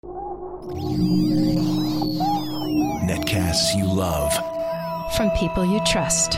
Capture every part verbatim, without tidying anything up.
Netcasts you love. From people you trust.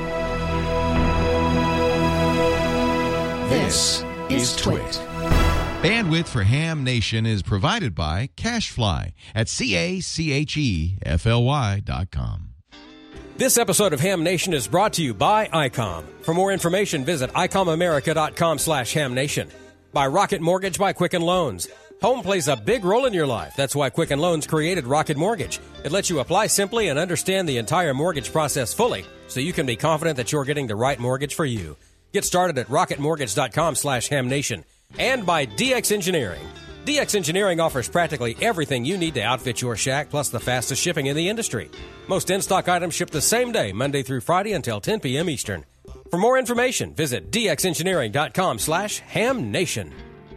This is Twit. Bandwidth for Ham Nation is provided by CacheFly at C A C H E F L Y dot com. This episode of Ham Nation is brought to you by ICOM. For more information, visit I com America dot com slash Ham Nation. By Rocket Mortgage by Quicken Loans. Home plays a big role in your life. That's why Quicken Loans created Rocket Mortgage. It lets you apply simply and understand the entire mortgage process fully, so you can be confident that you're getting the right mortgage for you. Get started at rocket mortgage dot com slash Ham Nation. And by D X Engineering. D X Engineering offers practically everything you need to outfit your shack, plus the fastest shipping in the industry. Most in-stock items ship the same day, Monday through Friday until ten p.m. Eastern. For more information, visit d x engineering dot com slash Ham Nation.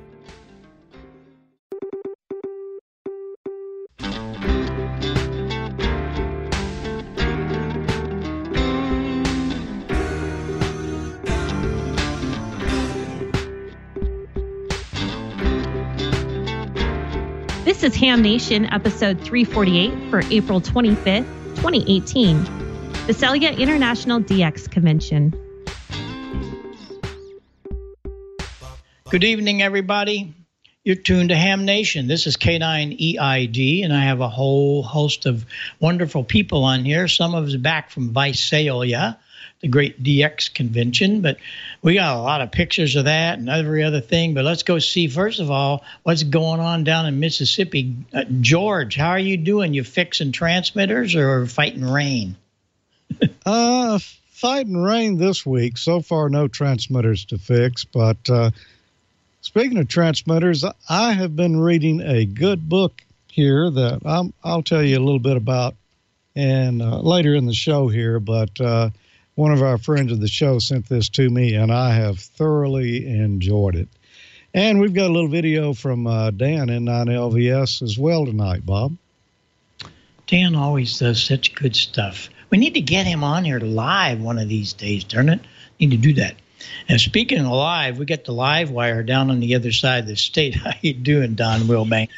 This is Ham Nation, episode three forty-eight for April twenty-fifth, twenty eighteen. Visalia International D X Convention. Good evening, everybody. You're tuned to Ham Nation. This is K nine E I D, and I have a whole host of wonderful people on here. Some of us back from Visalia, the great D X convention, but we got a lot of pictures of that and every other thing. But let's go see, first of all, what's going on down in Mississippi. Uh, George, how are you doing? You fixing transmitters or fighting rain? uh, fighting rain this week. So far, no transmitters to fix. But uh, speaking of transmitters, I have been reading a good book here that I'm, I'll tell you a little bit about and uh, later in the show here. But uh, one of our friends of the show sent this to me, and I have thoroughly enjoyed it. And we've got a little video from uh, Dan in nine L V S as well tonight, Bob. Dan always does such good stuff. We need to get him on here live one of these days, darn it. Need to do that. And speaking of live, we got the live wire down on the other side of the state. How you doing, Don Wilbank?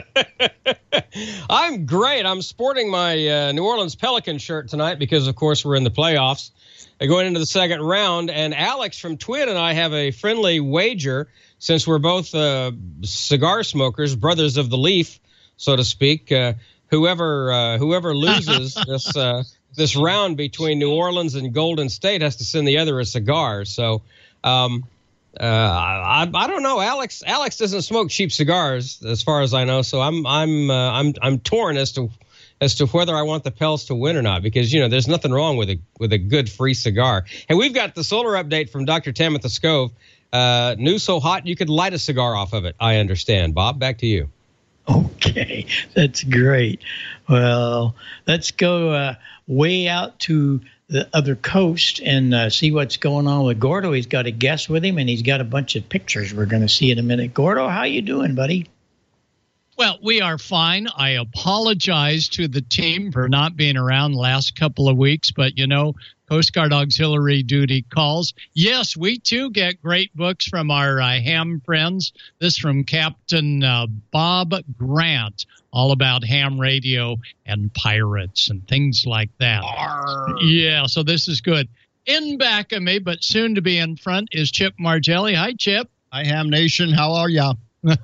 I'm great. I'm sporting my uh, New Orleans Pelican shirt tonight because, of course, we're in the playoffs. Going into the second round, and Alex from Twit and I have a friendly wager, since we're both uh, cigar smokers, brothers of the leaf, so to speak. Uh, whoever uh, whoever loses this uh, this round between New Orleans and Golden State has to send the other a cigar. So um, uh, I, I don't know. Alex Alex doesn't smoke cheap cigars, as far as I know. So I'm I'm uh, I'm I'm torn as to. as to whether I want the Pels to win or not, because, you know, there's nothing wrong with a with a good free cigar. And we've got the solar update from Doctor Tamitha Skov. Uh, new so hot you could light a cigar off of it, I understand. Bob, back to you. Okay, that's great. Well, let's go uh, way out to the other coast and uh, see what's going on with Gordo. He's got a guest with him, and he's got a bunch of pictures we're going to see in a minute. Gordo, how you doing, buddy? Well, we are fine. I apologize to the team for not being around the last couple of weeks, but, you know, Coast Guard Auxiliary duty calls. Yes, we, too, get great books from our uh, ham friends. This from Captain uh, Bob Grant, all about ham radio and pirates and things like that. Arr. Yeah, so this is good. In back of me, but soon to be in front, is Chip Margelli. Hi, Chip. Hi, Ham Nation. How are ya?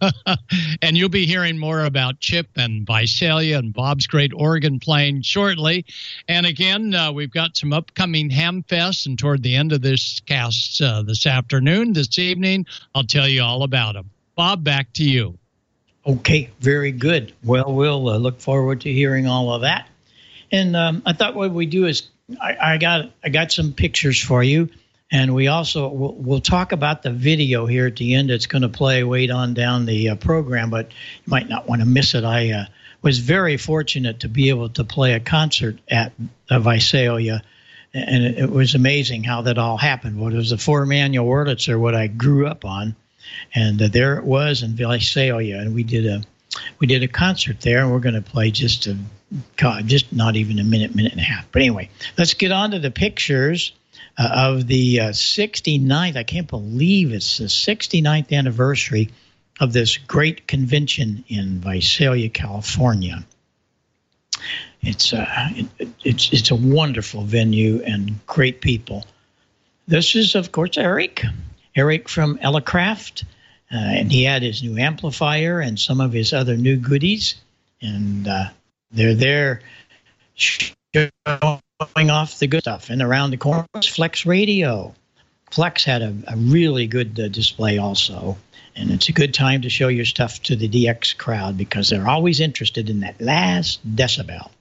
And you'll be hearing more about Chip and Visalia and Bob's great organ playing shortly. And again, uh, we've got some upcoming Ham Fest, and toward the end of this cast uh, this afternoon, this evening, I'll tell you all about them. Bob, back to you. Okay, very good. Well, we'll uh, look forward to hearing all of that. And um, I thought what we do is I, I got I got some pictures for you. And we also we'll, we'll talk about the video here at the end. It's going to play wait on down the uh, program, but you might not want to miss it. I uh, was very fortunate to be able to play a concert at uh, Visalia, and it, it was amazing how that all happened. Well, it was the four manual Wurlitzer, what I grew up on, and uh, there it was in Visalia, and we did a we did a concert there, and we're going to play just a God, just not even a minute, minute and a half. But anyway, let's get on to the pictures. Uh, of the uh, sixty-ninth, I can't believe it's the sixty-ninth anniversary of this great convention in Visalia, California. It's uh, it, it's it's a wonderful venue and great people. This is, of course, Eric, Eric from Elecraft, uh, and he had his new amplifier and some of his other new goodies, and uh, they're there showing off the good stuff. And around the corner was Flex Radio. Flex had a, a really good uh, display also. And it's a good time to show your stuff to the D X crowd because they're always interested in that last decibel.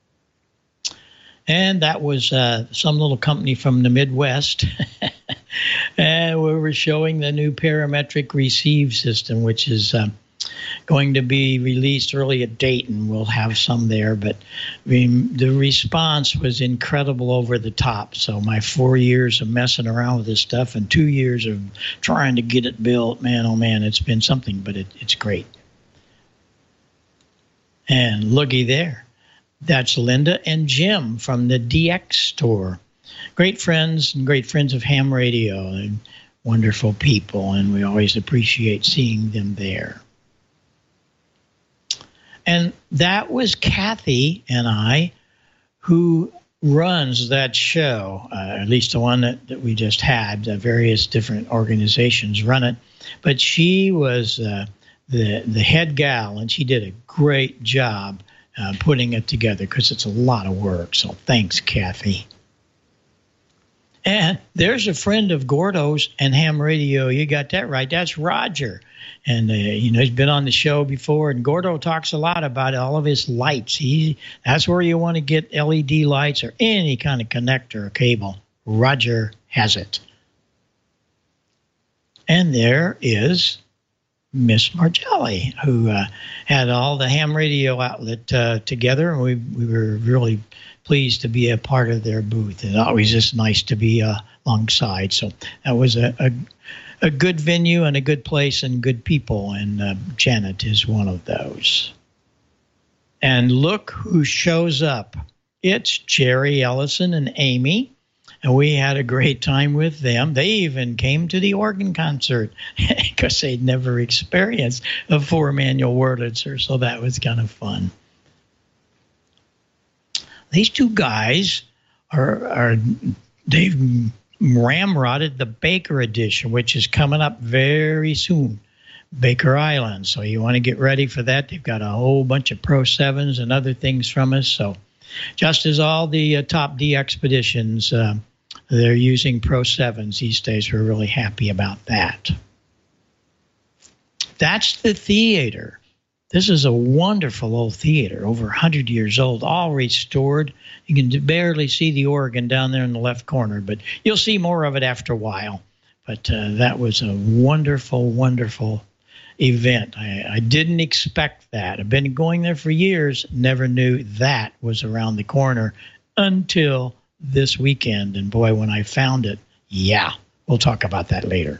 And that was uh, some little company from the Midwest. And we were showing the new parametric receive system, which is uh, going to be released early at Dayton. We'll have some there. But I mean, the response was incredible over the top. So my four years of messing around with this stuff and two years of trying to get it built, man, oh, man, it's been something, but it, it's great. And looky there. That's Linda and Jim from the D X store. Great friends and great friends of ham radio and wonderful people, and we always appreciate seeing them there. And that was Kathy and I who runs that show, uh, at least the one that, that we just had. Uh, various different organizations run it. But she was uh, the, the head gal, and she did a great job uh, putting it together because it's a lot of work. So thanks, Kathy. And there's a friend of Gordo's and ham radio. You got that right. That's Roger. And, uh, you know, he's been on the show before, and Gordo talks a lot about all of his lights. He That's where you want to get L E D lights or any kind of connector or cable. Roger has it. And there is Miss Margelli, who uh, had all the ham radio outlet uh, together, and we, we were really pleased to be a part of their booth. It's always just nice to be uh, alongside. So that was a, a a good venue and a good place and good people, and uh, Janet is one of those. And look who shows up. It's Jerry Ellison and Amy, and we had a great time with them. They even came to the organ concert because they'd never experienced a four-manual Wurlitzer, so that was kind of fun. These two guys are, are they've ramrodded the Baker edition, which is coming up very soon, Baker Island. So you want to get ready for that. They've got a whole bunch of Pro sevens and other things from us. So just as all the uh, top D expeditions, uh, they're using Pro sevens these days. We're really happy about that. That's the theater. This is a wonderful old theater, over one hundred years old, all restored. You can barely see the organ down there in the left corner, but you'll see more of it after a while. But uh, that was a wonderful, wonderful event. I, I didn't expect that. I've been going there for years, never knew that was around the corner until this weekend. And boy, when I found it, yeah, we'll talk about that later.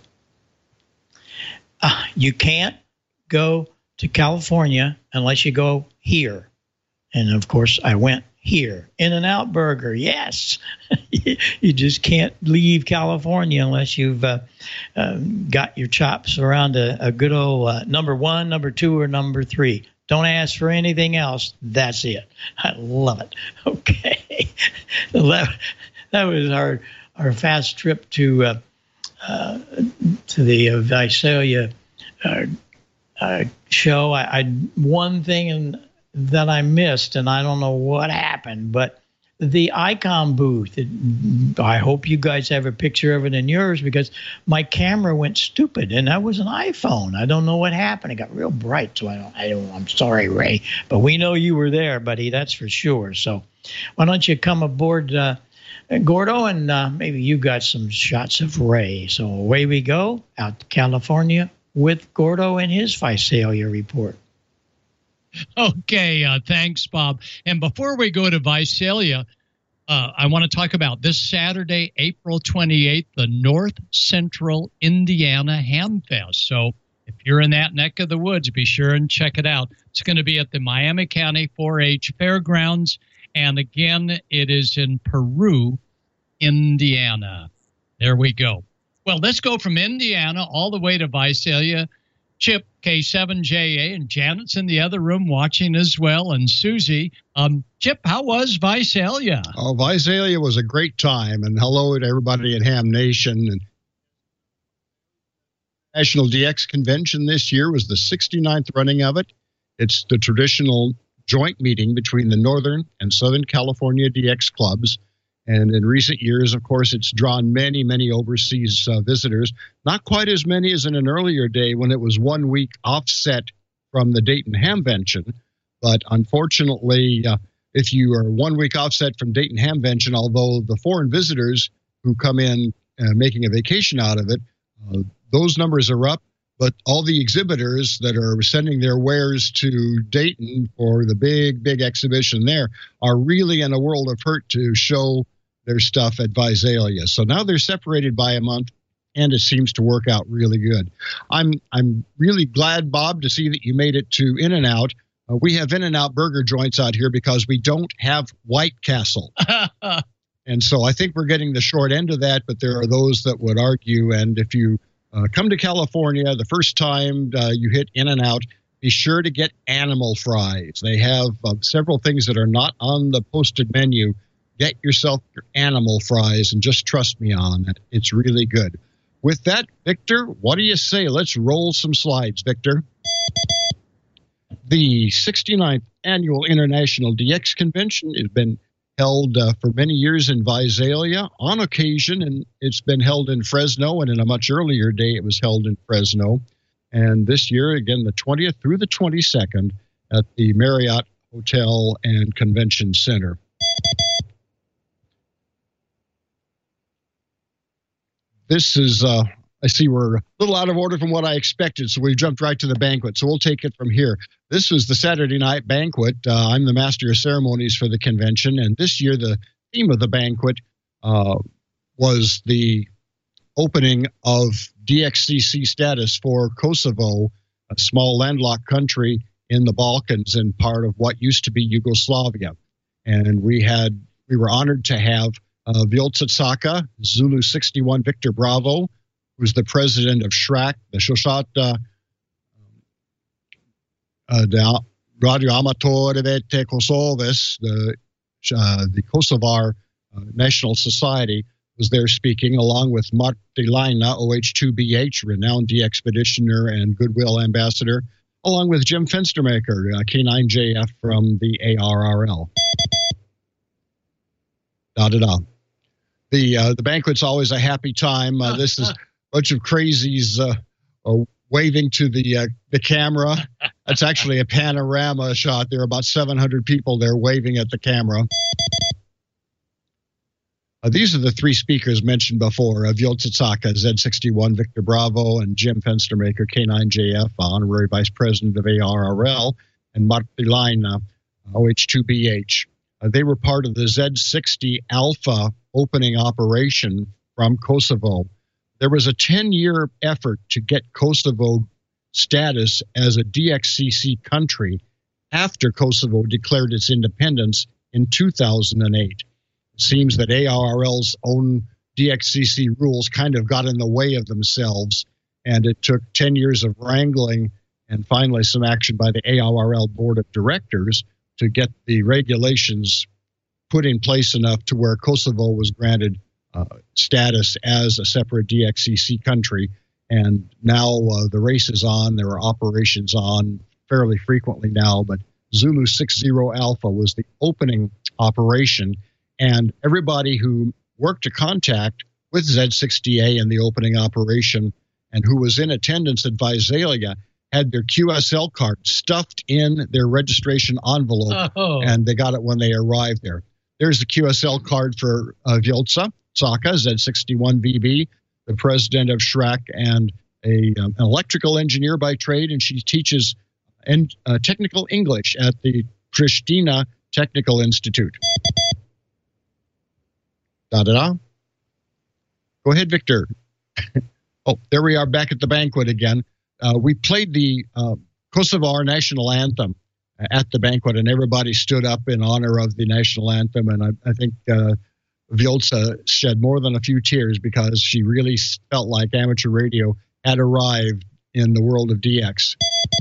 Uh, you can't go to California unless you go here. And of course, I went here. In-N-Out Burger, yes. You just can't leave California unless you've uh, uh, got your chops around a, a good old uh, number one, number two, or number three. Don't ask for anything else. That's it. I love it. Okay. that, that was our our fast trip to uh, uh, to the uh, Visalia uh, uh, show. I, I one thing in, that I missed, and I don't know what happened, but the Icon booth. It, I hope you guys have a picture of it in yours, because my camera went stupid, and that was an iPhone. I don't know what happened. It got real bright, so I don't. I don't. I'm sorry, Ray, but we know you were there, buddy. That's for sure. So, why don't you come aboard, uh, Gordo, and uh, maybe you got some shots of Ray. So away we go out to California with Gordo and his Visalia report. Okay, uh, thanks, Bob. And before we go to Visalia, uh, I want to talk about this Saturday, April twenty-eighth, the North Central Indiana Ham Fest. So if you're in that neck of the woods, be sure and check it out. It's going to be at the Miami County four H Fairgrounds. And again, it is in Peru, Indiana. There we go. Well, let's go from Indiana all the way to Visalia Chip, K seven J A, and Janet's in the other room watching as well, and Susie. Um, Chip, how was Visalia? Oh, Visalia was a great time, and hello to everybody at Ham Nation. And National D X Convention this year was the sixty-ninth running of it. It's the traditional joint meeting between the Northern and Southern California D X clubs. And in recent years, of course, it's drawn many, many overseas uh, visitors. Not quite as many as in an earlier day when it was one week offset from the Dayton Hamvention. But unfortunately, uh, if you are one week offset from Dayton Hamvention, although the foreign visitors who come in uh, making a vacation out of it, uh, those numbers are up. But all the exhibitors that are sending their wares to Dayton for the big, big exhibition there are really in a world of hurt to show their stuff at Visalia. So now they're separated by a month, and it seems to work out really good. I'm I'm really glad, Bob, to see that you made it to In-N-Out. Uh, we have In-N-Out burger joints out here because we don't have White Castle. And so I think we're getting the short end of that, but there are those that would argue, and if you Uh, come to California the first time uh, you hit In-N-Out, be sure to get animal fries. They have uh, several things that are not on the posted menu. Get yourself your animal fries and just trust me on it. It's really good. With that, Victor, what do you say? Let's roll some slides, Victor. The sixty-ninth Annual International D X Convention has been held uh, for many years in Visalia on occasion, and it's been held in Fresno, and in a much earlier day it was held in Fresno. And this year, again, the twentieth through the twenty-second at the Marriott Hotel and Convention Center. This is, uh, I see we're a little out of order from what I expected, so we jumped right to the banquet. So we'll take it from here. This was the Saturday night banquet. Uh, I'm the master of ceremonies for the convention, and this year the theme of the banquet uh, was the opening of D X C C status for Kosovo, a small landlocked country in the Balkans and part of what used to be Yugoslavia. And we had we were honored to have uh, Vjosa Caca, Zulu sixty-one Victor Bravo, who's the president of S H R A C, the Shoshata uh, the Radio Amatorevete Kosovis, the, uh, the Kosovar uh, National Society, was there speaking, along with Martti Laina, O H two B H, renowned de-expeditioner and goodwill ambassador, along with Jim Fenstermaker, uh, K nine J F from the A R R L. Da-da-da. The, uh, the banquet's always a happy time. Uh, this is a bunch of crazies uh, uh, waving to the uh, the camera. That's actually a panorama shot. There are about seven hundred people there waving at the camera. Uh, these are the three speakers mentioned before, uh, Vjosa Caca, Z sixty-one Victor Bravo, and Jim Fenstermaker, K nine J F, uh, Honorary Vice President of A R R L, and Martti Laina, O H two B H. Uh, they were part of the Z sixty Alpha opening operation from Kosovo. There was a ten-year effort to get Kosovo status as a D X C C country after Kosovo declared its independence in two thousand eight. It seems that A R R L's own D X C C rules kind of got in the way of themselves, and it took ten years of wrangling and finally some action by the A R R L Board of Directors to get the regulations put in place enough to where Kosovo was granted uh, status as a separate D X C C country. And now uh, the race is on. There are operations on fairly frequently now, but Zulu sixty Alpha was the opening operation. And everybody who worked to contact with Z sixty A in the opening operation and who was in attendance at Visalia had their Q S L card stuffed in their registration envelope, oh. and they got it when they arrived there. There's the Q S L card for uh, Vjosa Caca, Z sixty-one V B, the president of S H R A C and a, um, an electrical engineer by trade, and she teaches en- uh, technical English at the Pristina Technical Institute. Da-da-da. Go ahead, Victor. Oh, there we are back at the banquet again. Uh, we played the uh, Kosovar national anthem at the banquet, and everybody stood up in honor of the national anthem. And I, I think uh, Vjosa shed more than a few tears because she really felt like amateur radio had arrived in the world of D X.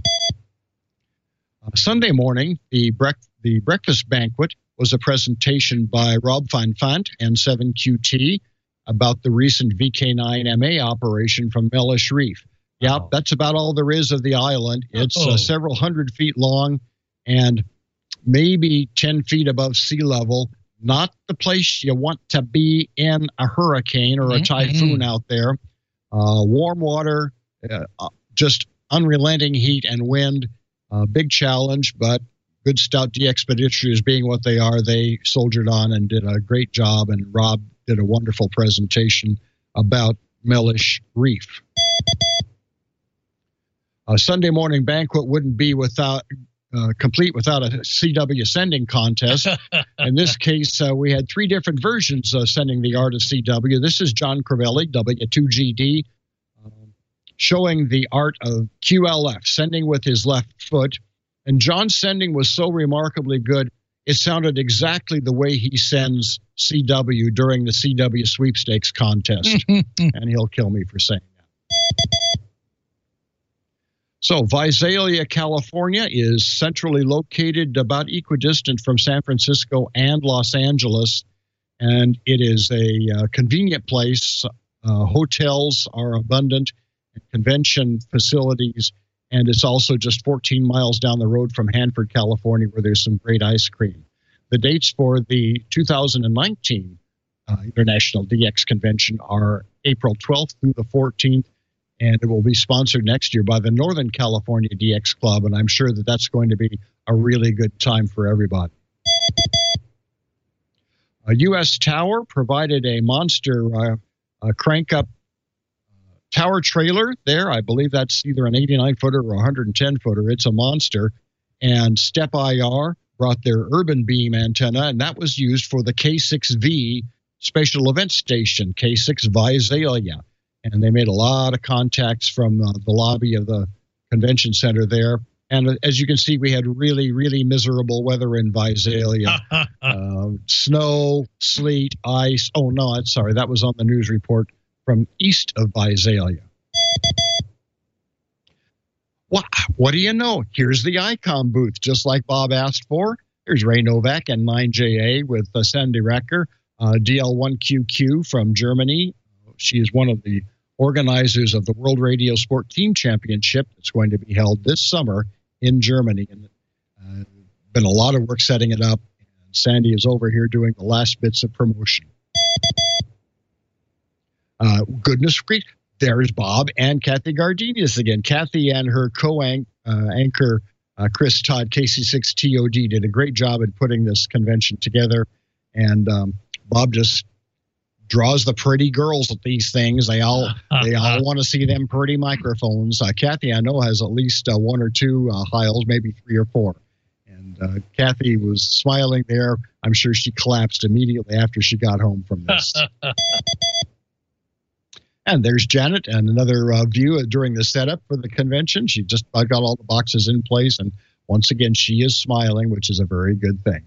Uh, Sunday morning, the, brec- the breakfast banquet was a presentation by Rob Fanfant and seven Q T about the recent V K nine M A operation from Mellish Reef. Yeah, oh. That's about all there is of the island. It's oh. uh, several hundred feet long and maybe ten feet above sea level. Not the place you want to be in a hurricane or a mm-hmm. typhoon out there. Uh, warm water, uh, just unrelenting heat and wind. Uh, big challenge, but good stout DXpeditioners being what they are, they soldiered on and did a great job. And Rob did a wonderful presentation about Mellish Reef. A Sunday morning banquet wouldn't be without uh, complete without a C W sending contest. In this case, uh, we had three different versions of sending the art of C W. This is John Crivelli, W two G D, uh, showing the art of Q L F, sending with his left foot. And John's sending was so remarkably good, it sounded exactly the way he sends C W during the C W sweepstakes contest. And he'll kill me for saying that. So Visalia, California is centrally located, about equidistant from San Francisco and Los Angeles. And it is a uh, convenient place. Uh, hotels are abundant, convention facilities. And it's also just fourteen miles down the road from Hanford, California, where there's some great ice cream. The dates for the two thousand nineteen uh, International D X Convention are April twelfth through the fourteenth, and it will be sponsored next year by the Northern California D X Club, and I'm sure that that's going to be a really good time for everybody. A U S Tower provided a monster uh, uh, crank-up tower trailer there. I believe that's either an eighty-nine footer or a one hundred ten footer. It's a monster. And Step I R brought their urban beam antenna, and that was used for the K six V special event station, K six Visalia. And they made a lot of contacts from uh, the lobby of the convention center there. And uh, as you can see, we had really, really miserable weather in Visalia. uh, snow, sleet, ice. Oh, no, I'm sorry. That was on the news report from east of Visalia. What, what do you know? Here's the ICOM booth, just like Bob asked for. Here's Ray Novak and nine J A with uh, Sandy Recker, uh, D L one Q Q from Germany. She is one of the organizers of the World Radio Sport Team Championship that's going to be held this summer in Germany. And uh, been a lot of work setting it up. And Sandy is over here doing the last bits of promotion. Uh, goodness grief, there's Bob and Kathy Gardenius again. Kathy and her co-anchor, uh, Chris Todd, K C six T O D, did a great job in putting this convention together. And um, Bob just draws the pretty girls at these things. They all they all want to see them pretty microphones. Uh, Kathy, I know, has at least uh, one or two uh, Hiles, maybe three or four. And uh, Kathy was smiling there. I'm sure she collapsed immediately after she got home from this. And there's Janet, and another uh, view during the setup for the convention. She just uh, got all the boxes in place, and once again, she is smiling, which is a very good thing.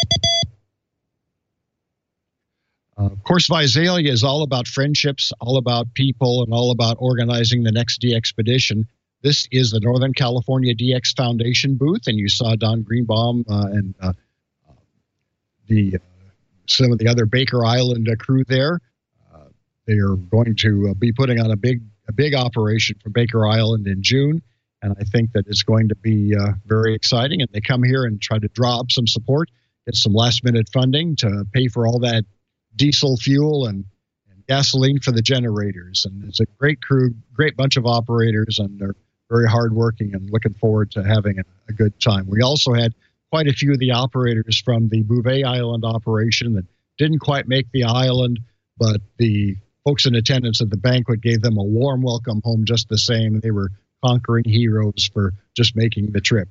Uh, of course, Visalia is all about friendships, all about people, and all about organizing the next DXpedition. This is the Northern California D X Foundation booth, and you saw Don Greenbaum uh, and uh, the uh, some of the other Baker Island uh, crew there. They are going to uh, be putting on a big a big operation for Baker Island in June, and I think that it's going to be uh, very exciting. And they come here and try to draw up some support, get some last-minute funding to pay for all that diesel fuel and, and gasoline for the generators. And it's a great crew, great bunch of operators, and they're very hardworking and looking forward to having a, a good time. We also had quite a few of the operators from the Bouvet Island operation that didn't quite make the island, but the folks in attendance at the banquet gave them a warm welcome home just the same. They were conquering heroes for just making the trip.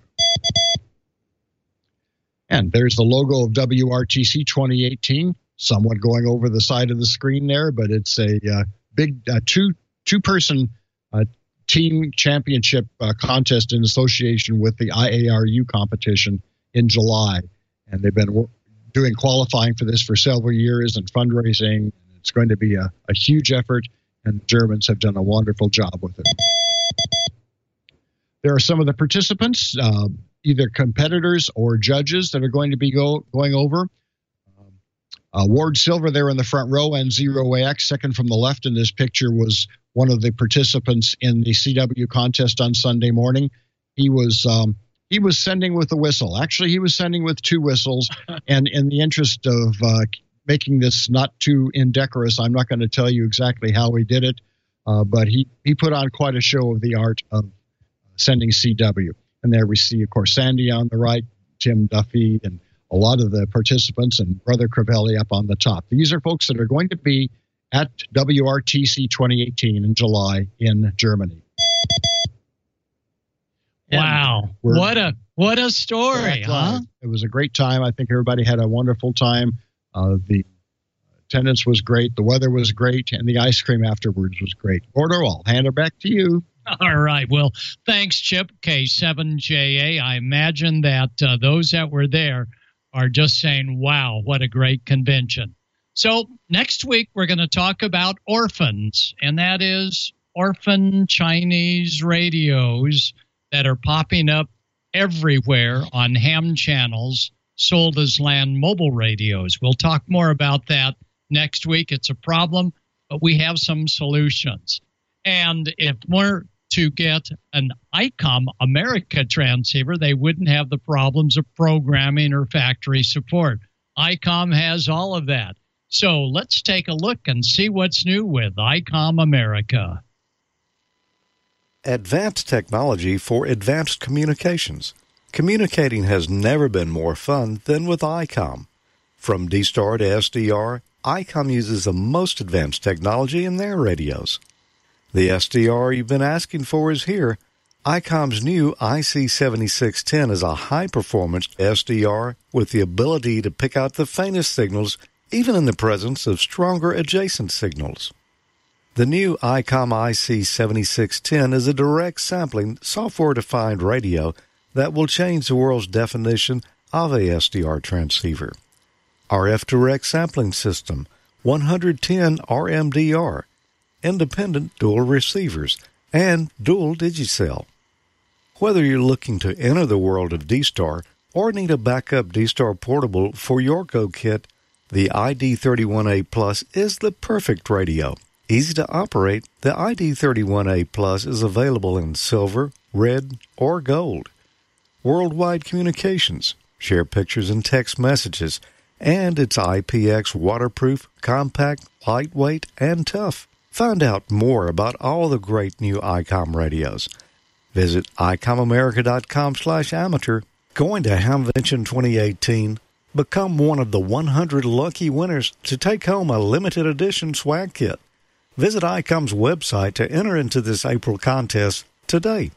And there's the logo of W R T C twenty eighteen, somewhat going over the side of the screen there, but it's a uh, big uh, two, two-person uh, team championship uh, contest in association with the I A R U competition in July. And they've been doing qualifying for this for several years and fundraising. It's going to be a, a huge effort, and the Germans have done a wonderful job with it. there are some of the participants, uh, either competitors or judges, that are going to be go, going over. Uh, Ward Silver there in the front row, and Zero A X, second from the left in this picture, was one of the participants in the C W contest on Sunday morning. He was um, he was sending with a whistle. Actually, he was sending with two whistles, and in the interest of uh, making this not too indecorous, I'm not going to tell you exactly how he did it, uh, but he, he put on quite a show of the art of sending C W. And there we see, of course, Sandy on the right, Tim Duffy, and a lot of the participants, and Brother Crivelli up on the top. These are folks that are going to be at W R T C twenty eighteen in July in Germany. Wow. What a what a story, huh? It was a great time. I think everybody had a wonderful time. Uh, the attendance was great. The weather was great. And the ice cream afterwards was great. Gordo, I'll hand it back to you. All right. Well, thanks, Chip. K seven J A. I imagine that uh, those that were there are just saying, wow, what a great convention. So next week, we're going to talk about orphans, and that is orphan Chinese radios that are popping up everywhere on ham channels sold as land mobile radios. We'll talk more about that next week. It's a problem, but we have some solutions. And if we're to get an ICOM America transceiver, they wouldn't have the problems of programming or factory support. ICOM has all of that. So let's take a look and see what's new with ICOM America. Advanced technology for advanced communications. Communicating has never been more fun than with ICOM. From D STAR to S D R, ICOM uses the most advanced technology in their radios. The S D R you've been asking for is here. ICOM's new I C seventy-six ten is a high-performance S D R with the ability to pick out the faintest signals, even in the presence of stronger adjacent signals. The new ICOM I C seventy-six ten is a direct sampling, software-defined radio that will change the world's definition of a S D R transceiver. R F direct sampling system, one hundred ten R M D R, independent dual receivers, and dual Digicel. Whether you're looking to enter the world of D STAR or need a backup D STAR portable for your Go kit, the I D thirty-one A Plus is the perfect radio. Easy to operate, the I D thirty-one A Plus is available in silver, red, or gold. Worldwide communications, share pictures and text messages, and it's I P X waterproof, compact, lightweight, and tough. Find out more about all the great new ICOM radios. Visit icomamerica.com slash amateur. Going to Hamvention twenty eighteen. Become one of the one hundred lucky winners to take home a limited edition swag kit. Visit ICOM's website to enter into this April contest today.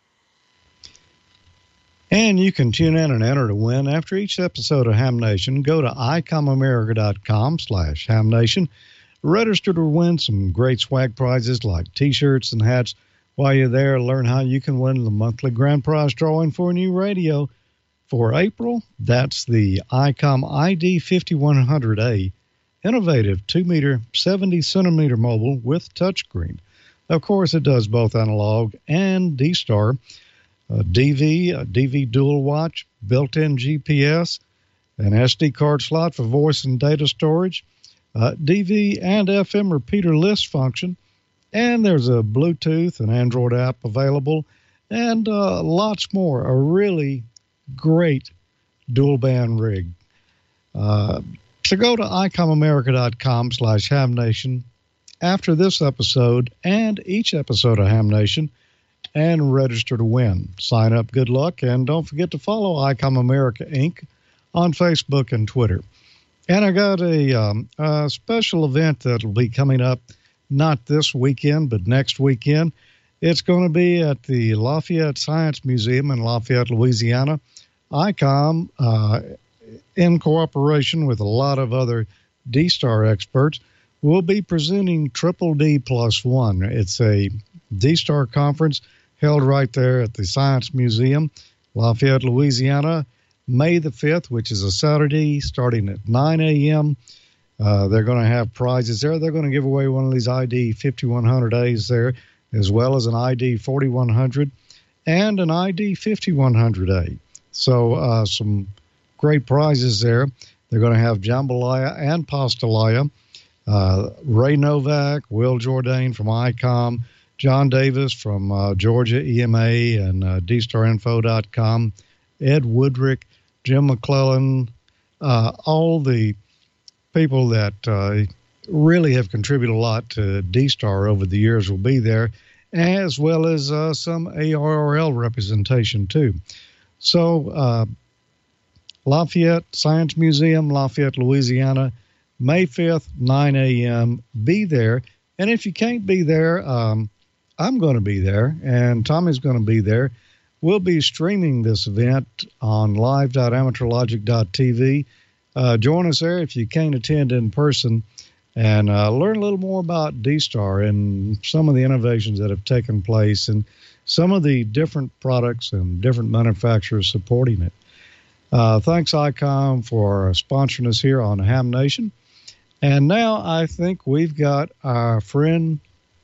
And you can tune in and enter to win after each episode of Ham Nation. Go to icomamerica.com slash Ham Nation. Register to win some great swag prizes like T-shirts and hats. While you're there, learn how you can win the monthly grand prize drawing for a new radio. For April, that's the ICOM I D fifty-one hundred A, innovative two meter, seventy centimeter mobile with touchscreen. Of course, it does both analog and D STAR. A D V, a D V dual watch, built-in G P S, an S D card slot for voice and data storage, uh, D V and F M repeater list function, and there's a Bluetooth and Android app available, and uh, lots more. A really great dual band rig. Uh, so go to icomamerica.com slash Ham Nation after this episode and each episode of Ham Nation and register to win. Sign up, good luck, and don't forget to follow ICOM America Incorporated on Facebook and Twitter. And I got a, um, a special event that will be coming up not this weekend, but next weekend. It's going to be at the Lafayette Science Museum in Lafayette, Louisiana. ICOM, uh, in cooperation with a lot of other D STAR experts, will be presenting Triple D Plus One. It's a D STAR conference held right there at the Science Museum, Lafayette, Louisiana, May the fifth, which is a Saturday, starting at nine a.m. Uh, they're going to have prizes there. They're going to give away one of these I D fifty-one hundred A's there, as well as an I D forty-one hundred. and an I D fifty-one hundred A. So uh, some great prizes there. They're going to have jambalaya and pastalaya. Uh, Ray Novak, Will Jourdain from ICOM, John Davis from uh, Georgia E M A and uh, D star info dot com, Ed Woodrick, Jim McClellan, uh, all the people that uh, really have contributed a lot to D-Star over the years will be there, as well as uh, some A R R L representation too. So uh, Lafayette Science Museum, Lafayette, Louisiana, May fifth, nine a.m. Be there. And if you can't be there, um, I'm going to be there, and Tommy's going to be there. We'll be streaming this event on live dot amateur logic dot t v. Uh, join us there if you can't attend in person, and uh, learn a little more about D-Star and some of the innovations that have taken place and some of the different products and different manufacturers supporting it. Uh, thanks, ICOM, for sponsoring us here on Ham Nation. And now I think we've got our friend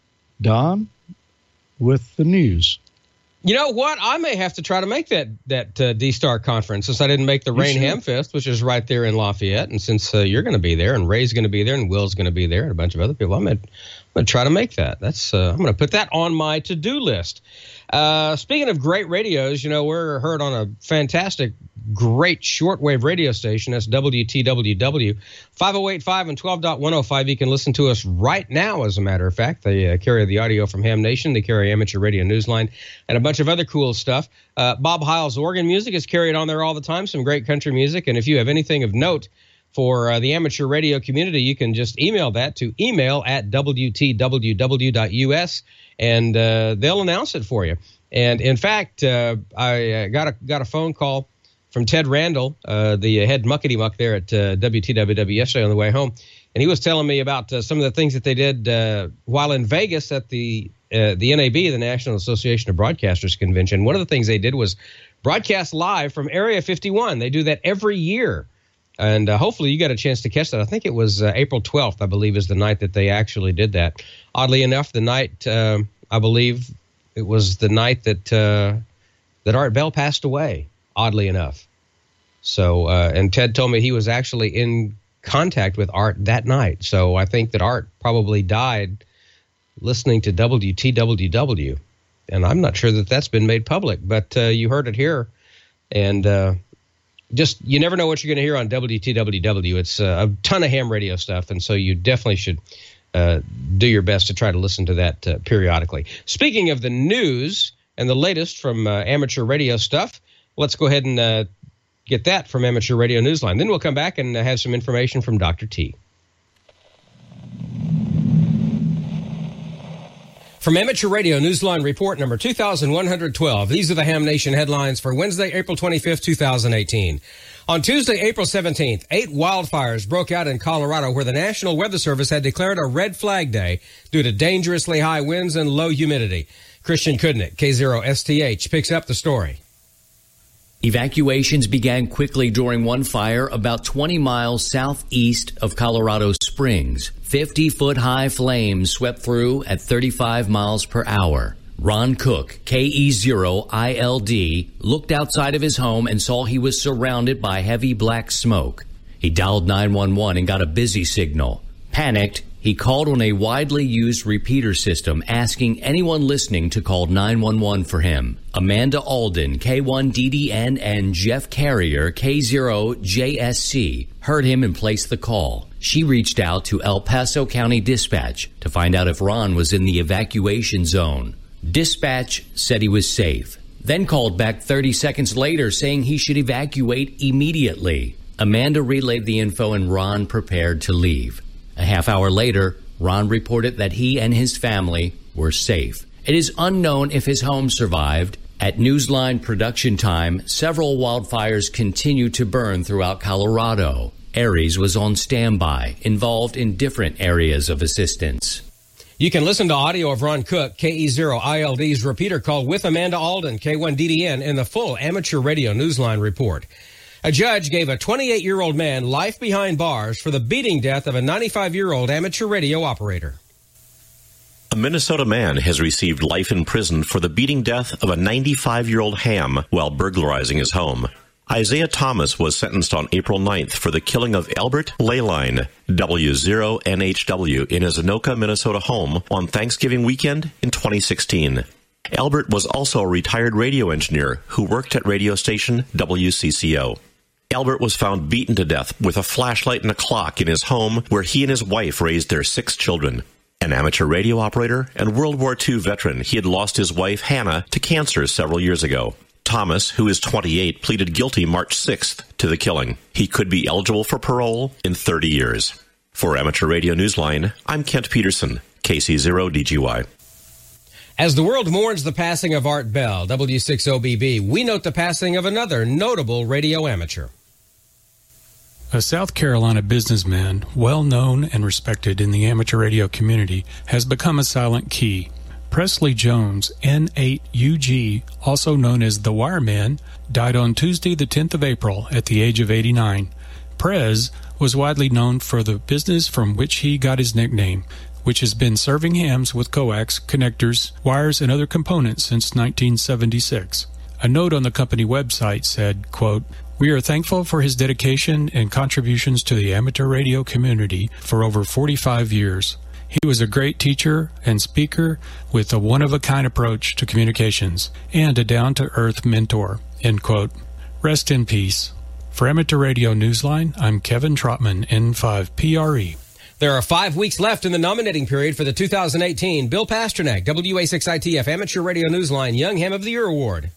Don with the news. You know what? I may have to try to make that that uh, D-Star conference since I didn't make the Rain Ham Fest, which is right there in Lafayette. And since uh, you're going to be there and Ray's going to be there and Will's going to be there and a bunch of other people, I'm going to try to make that. That's uh, I'm going to put that on my to-do list. Uh, speaking of great radios, you know, we're heard on a fantastic, great shortwave radio station. That's W T W W, five oh eight point five and twelve point one oh five. You can listen to us right now, as a matter of fact. They uh, carry the audio from Ham Nation. They carry Amateur Radio Newsline and a bunch of other cool stuff. Uh, Bob Heil's organ music is carried on there all the time, some great country music. And if you have anything of note for uh, the amateur radio community, you can just email that to email at W T W W dot U S, and uh, they'll announce it for you. And in fact, uh, I uh, got a got a phone call from Ted Randall, uh, the head muckety muck there at uh, W T W W yesterday on the way home, and he was telling me about uh, some of the things that they did uh, while in Vegas at the uh, the N A B, the National Association of Broadcasters Convention. One of the things they did was broadcast live from Area fifty-one. They do that every year. And uh, hopefully you got a chance to catch that. I think it was uh, April twelfth, I believe, is the night that they actually did that. Oddly enough, the night, uh, I believe, it was the night that uh, that Art Bell passed away, oddly enough. So, uh, and Ted told me he was actually in contact with Art that night. So I think that Art probably died listening to W T W W. And I'm not sure that that's been made public, but uh, you heard it here. And uh Just, you never know what you're going to hear on W T W W. It's uh, a ton of ham radio stuff, and so you definitely should uh, do your best to try to listen to that uh, periodically. Speaking of the news and the latest from uh, amateur radio stuff, let's go ahead and uh, get that from Amateur Radio Newsline. Then we'll come back and uh, have some information from Doctor T. From Amateur Radio Newsline Report number two thousand one hundred twelve, these are the Ham Nation headlines for Wednesday, April twenty-fifth, two thousand eighteen. On Tuesday, April seventeenth, eight wildfires broke out in Colorado where the National Weather Service had declared a red flag day due to dangerously high winds and low humidity. Christian Kudnick, K zero S T H, picks up the story. Evacuations began quickly during one fire about twenty miles southeast of Colorado Springs. fifty-foot-high flames swept through at thirty-five miles per hour. Ron Cook, K E zero I L D, looked outside of his home and saw he was surrounded by heavy black smoke. He dialed nine one one and got a busy signal. Panicked, he called on a widely used repeater system, asking anyone listening to call nine one one for him. Amanda Alden, K one D D N, and Jeff Carrier, K zero J S C, heard him and placed the call. She reached out to El Paso County Dispatch to find out if Ron was in the evacuation zone. Dispatch said he was safe, then called back thirty seconds later saying he should evacuate immediately. Amanda relayed the info and Ron prepared to leave. A half hour later, Ron reported that he and his family were safe. It is unknown if his home survived. At Newsline production time, several wildfires continue to burn throughout Colorado. Aries was on standby, involved in different areas of assistance. You can listen to audio of Ron Cook, K E zero I L D's repeater call with Amanda Alden, K one D D N, in the full Amateur Radio Newsline report. A judge gave a twenty-eight-year-old man life behind bars for the beating death of a ninety-five-year-old amateur radio operator. A Minnesota man has received life in prison for the beating death of a ninety-five-year-old ham while burglarizing his home. Isaiah Thomas was sentenced on April ninth for the killing of Albert Leyline, W zero N H W, in his Anoka, Minnesota home on Thanksgiving weekend in twenty sixteen. Albert was also a retired radio engineer who worked at radio station W C C O. Albert was found beaten to death with a flashlight and a clock in his home where he and his wife raised their six children. An amateur radio operator and World War Two veteran, he had lost his wife, Hannah, to cancer several years ago. Thomas, who is twenty-eight, pleaded guilty March sixth to the killing. He could be eligible for parole in thirty years. For Amateur Radio Newsline, I'm Kent Peterson, K C zero D G Y. As the world mourns the passing of Art Bell, W six O B B, we note the passing of another notable radio amateur. A South Carolina businessman, well known and respected in the amateur radio community, has become a silent key. Presley Jones, N eight U G, also known as the Wireman, died on Tuesday the tenth of April at the age of eighty-nine. Prez was widely known for the business from which he got his nickname, which has been serving hams with coax, connectors, wires, and other components since nineteen seventy-six. A note on the company website said, quote, "We are thankful for his dedication and contributions to the amateur radio community for over forty-five years. He was a great teacher and speaker with a one-of-a-kind approach to communications and a down-to-earth mentor." End quote. Rest in peace. For Amateur Radio Newsline, I'm Kevin Trotman, N five P R E. There are five weeks left in the nominating period for the two thousand eighteen Bill Pasternak, W A six I T F Amateur Radio Newsline Young Ham of the Year Award.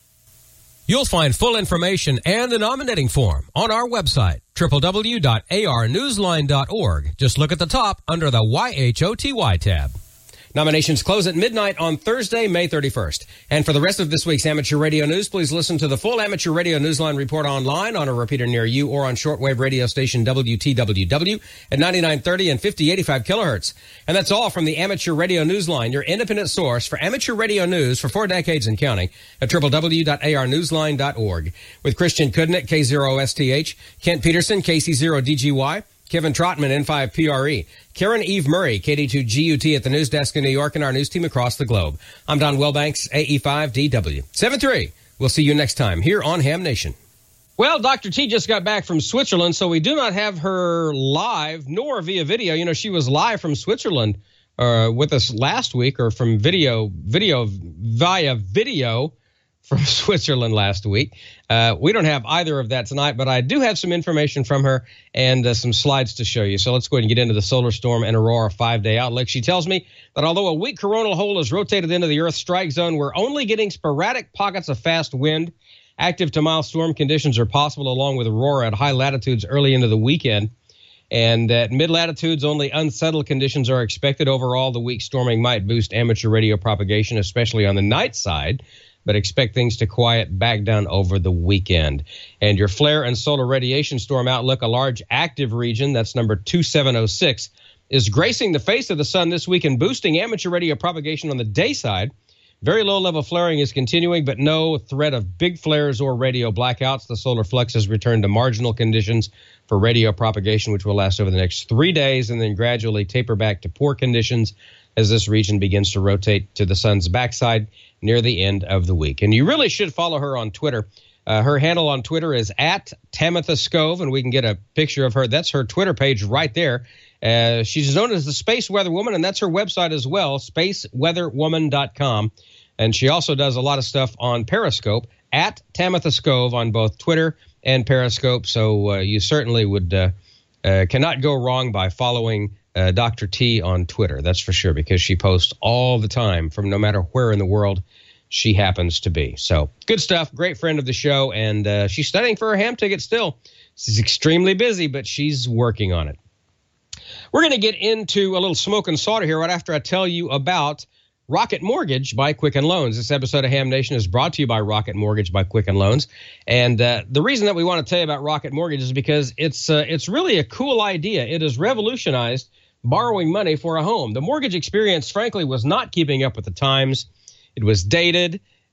You'll find full information and the nominating form on our website, w w w dot a r newsline dot org. Just look at the top under the Y H O T Y tab. Nominations close at midnight on Thursday, May thirty-first. And for the rest of this week's Amateur Radio News, please listen to the full Amateur Radio Newsline report online on a repeater near you or on shortwave radio station W T W W at ninety-nine thirty and fifty eighty-five kilohertz. And that's all from the Amateur Radio Newsline, your independent source for amateur radio news for four decades and counting at w w w dot a r newsline dot org. With Christian Kudnick, K zero S T H, Kent Peterson, K C zero D G Y, Kevin Trotman, N five P R E, Karen Eve Murray, K D two G U T at the news desk in New York, and our news team across the globe. I'm Don Wilbanks, A E five D W. seven three. We'll see you next time here on Ham Nation. Well, Doctor T just got back from Switzerland, so we do not have her live nor via video. You know, she was live from Switzerland uh, with us last week, or from video, video via video from Switzerland last week. Uh, we don't have either of that tonight, but I do have some information from her and uh, some slides to show you. So let's go ahead and get into the solar storm and Aurora five-day outlook. She tells me that although a weak coronal hole has rotated into the Earth's strike zone, we're only getting sporadic pockets of fast wind. Active to mild storm conditions are possible along with Aurora at high latitudes early into the weekend. And at mid-latitudes, only unsettled conditions are expected. Overall, the weak storming might boost amateur radio propagation, especially on the night side, but expect things to quiet back down over the weekend. And your flare and solar radiation storm outlook, a large active region, that's number two seven oh six, is gracing the face of the sun this week and boosting amateur radio propagation on the day side. Very low-level flaring is continuing, but no threat of big flares or radio blackouts. The solar flux has returned to marginal conditions for radio propagation, which will last over the next three days and then gradually taper back to poor conditions as this region begins to rotate to the sun's backside near the end of the week. And you really should follow her on Twitter. Uh, her handle on Twitter is at Tamitha Skov, and we can get a picture of her. That's her Twitter page right there. Uh, she's known as the Space Weather Woman, and that's her website as well, space weather woman dot com. And she also does a lot of stuff on Periscope, at Tamitha Skov on both Twitter and Periscope. So uh, you certainly would uh, uh, cannot go wrong by following uh, Doctor T on Twitter, that's for sure, because she posts all the time from no matter where in the world she happens to be. So good stuff. Great friend of the show, and uh, she's studying for her ham ticket still. She's extremely busy, but she's working on it. We're going to get into a little smoke and solder here right after I tell you about Rocket Mortgage by Quicken Loans. This episode of Ham Nation is brought to you by Rocket Mortgage by Quicken Loans. And uh, the reason that we want to tell you about Rocket Mortgage is because it's uh, it's really a cool idea. It has revolutionized borrowing money for a home. The mortgage experience, frankly, was not keeping up with the times. It was dated.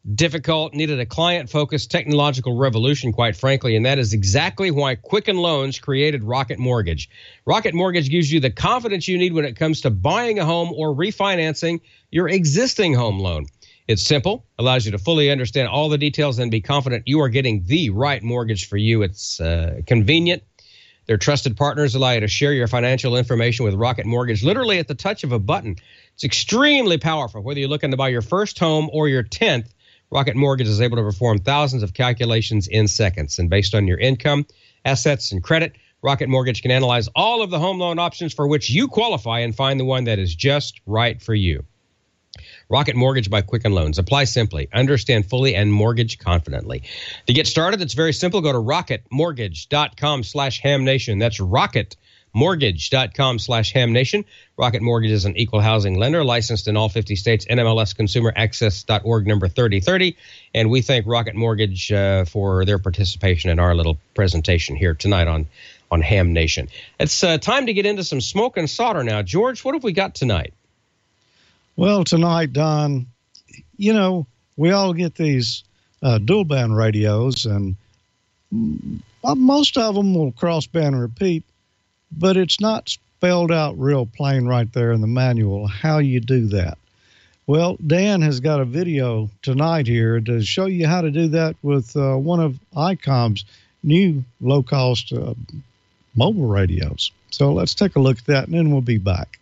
difficult, needed a client-focused technological revolution, quite frankly, and that is exactly why Quicken Loans created Rocket Mortgage. Rocket Mortgage gives you the confidence you need when it comes to buying a home or refinancing your existing home loan. It's simple, allows you to fully understand all the details and be confident you are getting the right mortgage for you. It's uh, convenient. Their trusted partners allow you to share your financial information with Rocket Mortgage literally at the touch of a button. It's extremely powerful. Whether you're looking to buy your first home or your tenth, Rocket Mortgage is able to perform thousands of calculations in seconds. And based on your income, assets, and credit, Rocket Mortgage can analyze all of the home loan options for which you qualify and find the one that is just right for you. Rocket Mortgage by Quicken Loans. Apply simply, understand fully, and mortgage confidently. To get started, it's very simple. Go to rocketmortgage.com slash hamnation. That's rocketmortgage.com slash hamnation. Rocket Mortgage is an equal housing lender licensed in all fifty states, N M L S consumer access dot org number thirty thirty. And we thank Rocket Mortgage uh, for their participation in our little presentation here tonight on, on Ham Nation. It's uh, time to get into some smoke and solder now. George, what have we got tonight? Well, tonight, Don, you know, we all get these uh, dual band radios, and most of them will cross band repeat, but it's not spelled out real plain right there in the manual how you do that. Well, Dan has got a video tonight here to show you how to do that with uh, one of ICOM's new low-cost uh, mobile radios. So let's take a look at that, and then we'll be back.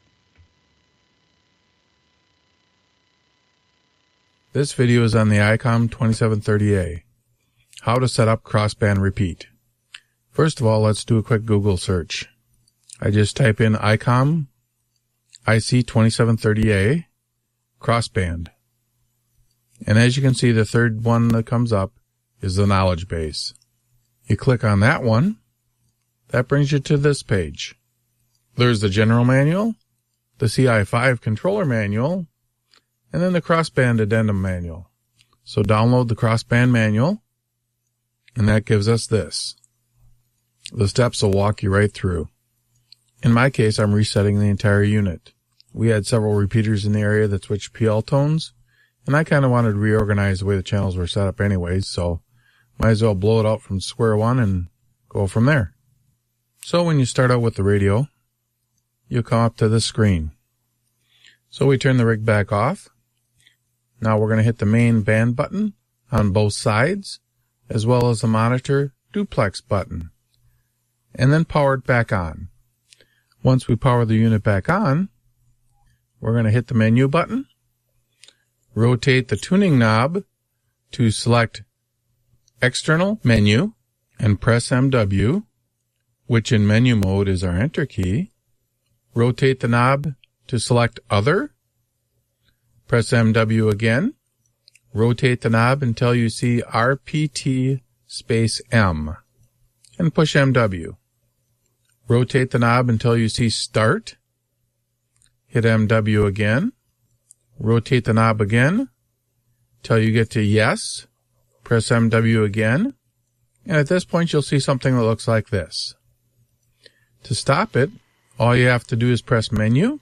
This video is on the ICOM twenty-seven thirty A. How to set up crossband repeat. First of all, let's do a quick Google search. I just type in ICOM I C twenty-seven thirty A crossband. And as you can see, the third one that comes up is the knowledge base. You click on that one. That brings you to this page. There's the general manual, the C I five controller manual, and then the crossband addendum manual. So download the crossband manual, and that gives us this. The steps will walk you right through. In my case, I'm resetting the entire unit. We had several repeaters in the area that switched P L tones, and I kind of wanted to reorganize the way the channels were set up anyways, so might as well blow it out from square one and go from there. So when you start out with the radio, you'll come up to this screen. So we turn the rig back off. Now we're going to hit the main band button on both sides, as well as the monitor duplex button, and then power it back on. Once we power the unit back on, we're going to hit the menu button, rotate the tuning knob to select external menu, and press M W, which in menu mode is our enter key. Rotate the knob to select other. Press M W again. Rotate the knob until you see R P T space M, and push M W. Rotate the knob until you see start. Hit M W again. Rotate the knob again till you get to yes. Press M W again. And at this point, you'll see something that looks like this. To stop it, all you have to do is press menu,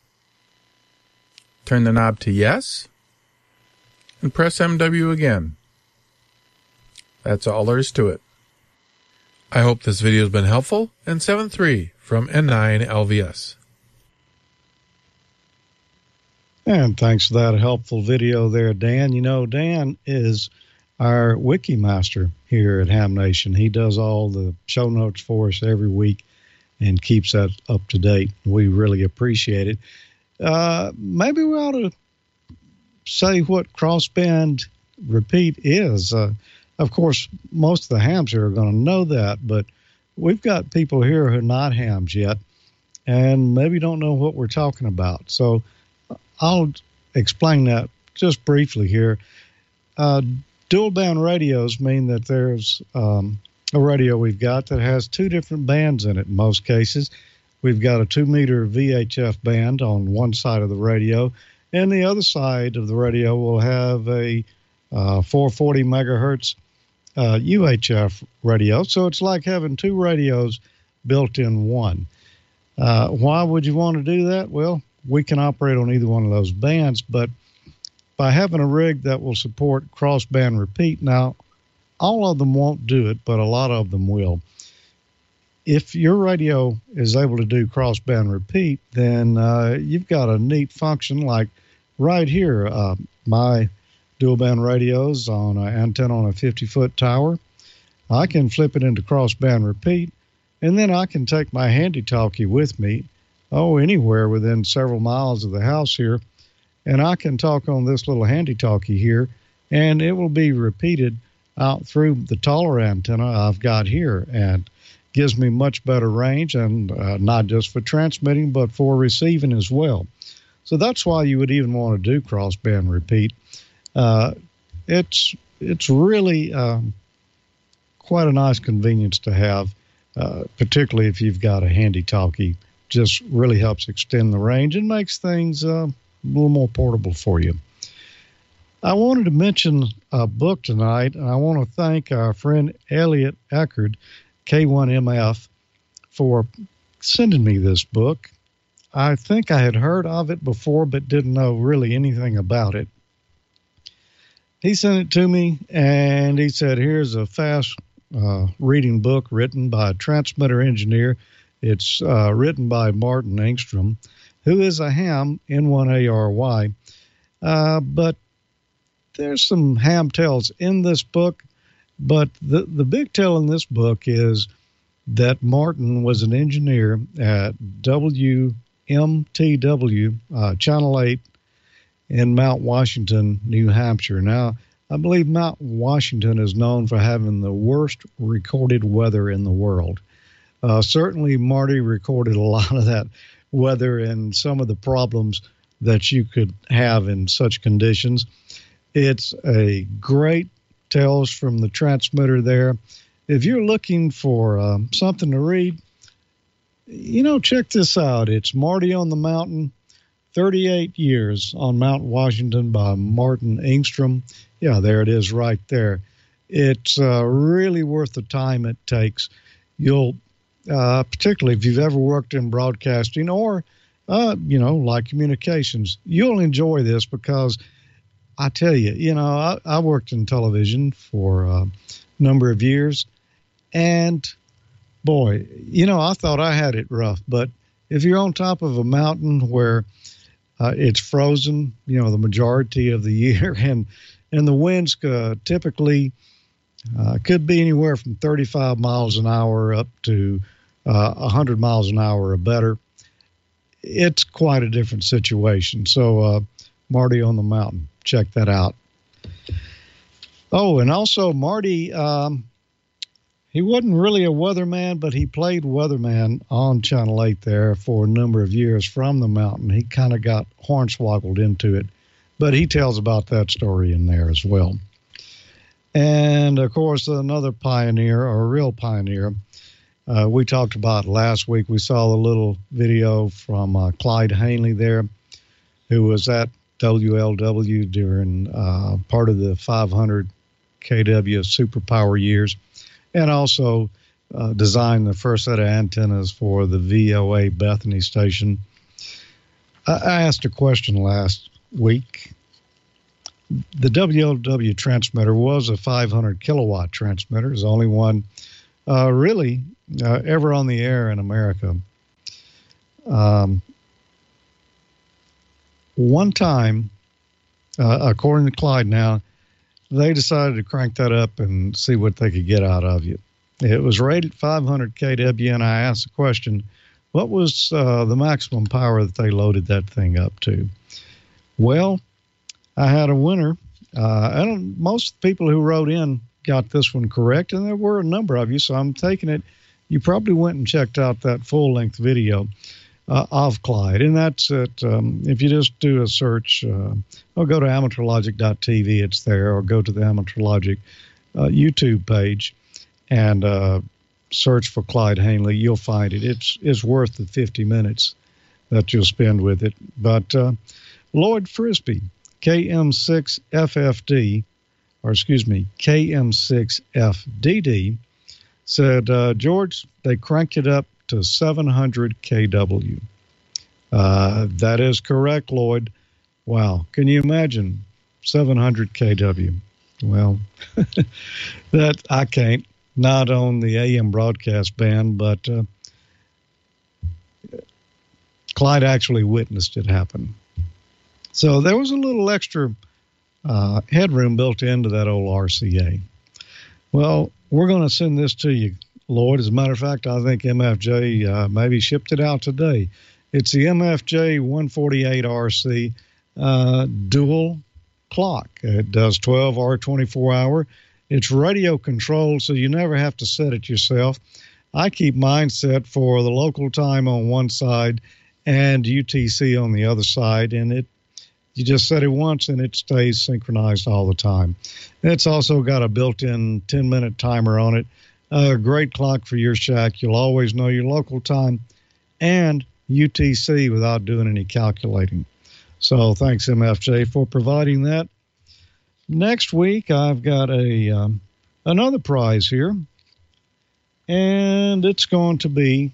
turn the knob to yes, and press M W again. That's all there is to it. I hope this video has been helpful, and seven three from N nine L V S. And thanks for that helpful video there, Dan. You know, Dan is our wiki master here at Ham Nation. He does all the show notes for us every week and keeps that up to date. We really appreciate it. Uh, maybe we ought to say what crossband repeat is. Uh, of course, most of the hams here are going to know that, but we've got people here who are not hams yet and maybe don't know what we're talking about. So I'll explain that just briefly here. Uh, dual band radios mean that there's um, a radio we've got that has two different bands in it in most cases. We've got a two meter V H F band on one side of the radio, and the other side of the radio will have a uh, four forty megahertz uh, U H F radio. So it's like having two radios built in one. Uh, why would you want to do that? Well, we can operate on either one of those bands, but by having a rig that will support crossband repeat. Now, all of them won't do it, but a lot of them will. If your radio is able to do crossband repeat, then uh, you've got a neat function like right here. Uh, my dual band radios on an antenna on a fifty-foot tower. I can flip it into crossband repeat, and then I can take my handy-talkie with me, oh, anywhere within several miles of the house here, and I can talk on this little handy-talkie here, and it will be repeated out through the taller antenna I've got here, and gives me much better range, and uh, not just for transmitting, but for receiving as well. So that's why you would even want to do crossband repeat. Uh, it's it's really um, quite a nice convenience to have, uh, particularly if you've got a handy-talkie. Just really helps extend the range and makes things uh, a little more portable for you. I wanted to mention a book tonight, and I want to thank our friend Elliot Eckerd, K one M F, for sending me this book. I think I had heard of it before, but didn't know really anything about it. He sent it to me, and he said, here's a fast uh, reading book written by a transmitter engineer. It's uh, written by Martin Engstrom, who is a ham, N one A R Y. Uh, but there's some ham tales in this book. But the, the big tale in this book is that Martin was an engineer at W M T W, uh, Channel eight in Mount Washington, New Hampshire. Now, I believe Mount Washington is known for having the worst recorded weather in the world. Uh, certainly, Marty recorded a lot of that weather and some of the problems that you could have in such conditions. It's a great tales from the transmitter there. If you're looking for um, something to read, you know, check this out. It's Marty on the Mountain, thirty-eight years on Mount Washington by Martin Engstrom. Yeah, there it is right there. It's uh, really worth the time it takes. You'll, uh, particularly if you've ever worked in broadcasting or, uh, you know, like communications, you'll enjoy this because I tell you, you know, I, I worked in television for a number of years, and boy, you know, I thought I had it rough. But if you're on top of a mountain where uh, it's frozen, you know, the majority of the year, and and the winds uh, typically uh, could be anywhere from thirty-five miles an hour up to uh, one hundred miles an hour or better, it's quite a different situation. So, uh, Marty on the Mountain. Check that out. Oh, and also Marty, um, he wasn't really a weatherman, but he played weatherman on Channel eight there for a number of years from the mountain. He kind of got hornswoggled into it, but he tells about that story in there as well. And, of course, another pioneer, or a real pioneer, uh, we talked about last week. We saw the little video from uh, Clyde Hanley there, who was at W L W during uh, part of the five hundred K W superpower years, and also uh, designed the first set of antennas for the V O A Bethany station. I, I asked a question last week. The W L W transmitter was a five hundred kilowatt transmitter. It was the only one uh, really uh, ever on the air in America. Um, One time, uh, according to Clyde now, they decided to crank that up and see what they could get out of you. It was rated five hundred K W, and I asked the question, what was uh, the maximum power that they loaded that thing up to? Well, I had a winner. Uh, I don't, most people who wrote in got this one correct, and there were a number of you, so I'm taking it. You probably went and checked out that full-length video Uh, of Clyde, and that's it. Um, if you just do a search, uh, or go to amateur logic dot T V, it's there, or go to the Amateur Logic uh, YouTube page and uh, search for Clyde Hanley. You'll find it. It's it's worth the fifty minutes that you'll spend with it. But uh, Lloyd Frisbee, K M six F F D, or excuse me, K M six F D D, said, uh, George, they cranked it up to seven hundred K W. Uh, that is correct, Lloyd. Wow. Can you imagine seven hundred K W. Well, that I can't, not on the A M broadcast band, but uh, Clyde actually witnessed it happen. So there was a little extra uh, headroom built into that old R C A. Well, we're going to send this to you, Lloyd. As a matter of fact, I think M F J uh, maybe shipped it out today. It's the M F J one forty-eight R C uh, dual clock. It does twelve or twenty-four hour. It's radio controlled, so you never have to set it yourself. I keep mine set for the local time on one side and U T C on the other side, and it you just set it once and it stays synchronized all the time. It's also got a built-in ten-minute timer on it. A great clock for your shack. You'll always know your local time and U T C without doing any calculating. So thanks, M F J, for providing that. Next week, I've got a um, another prize here, and it's going to be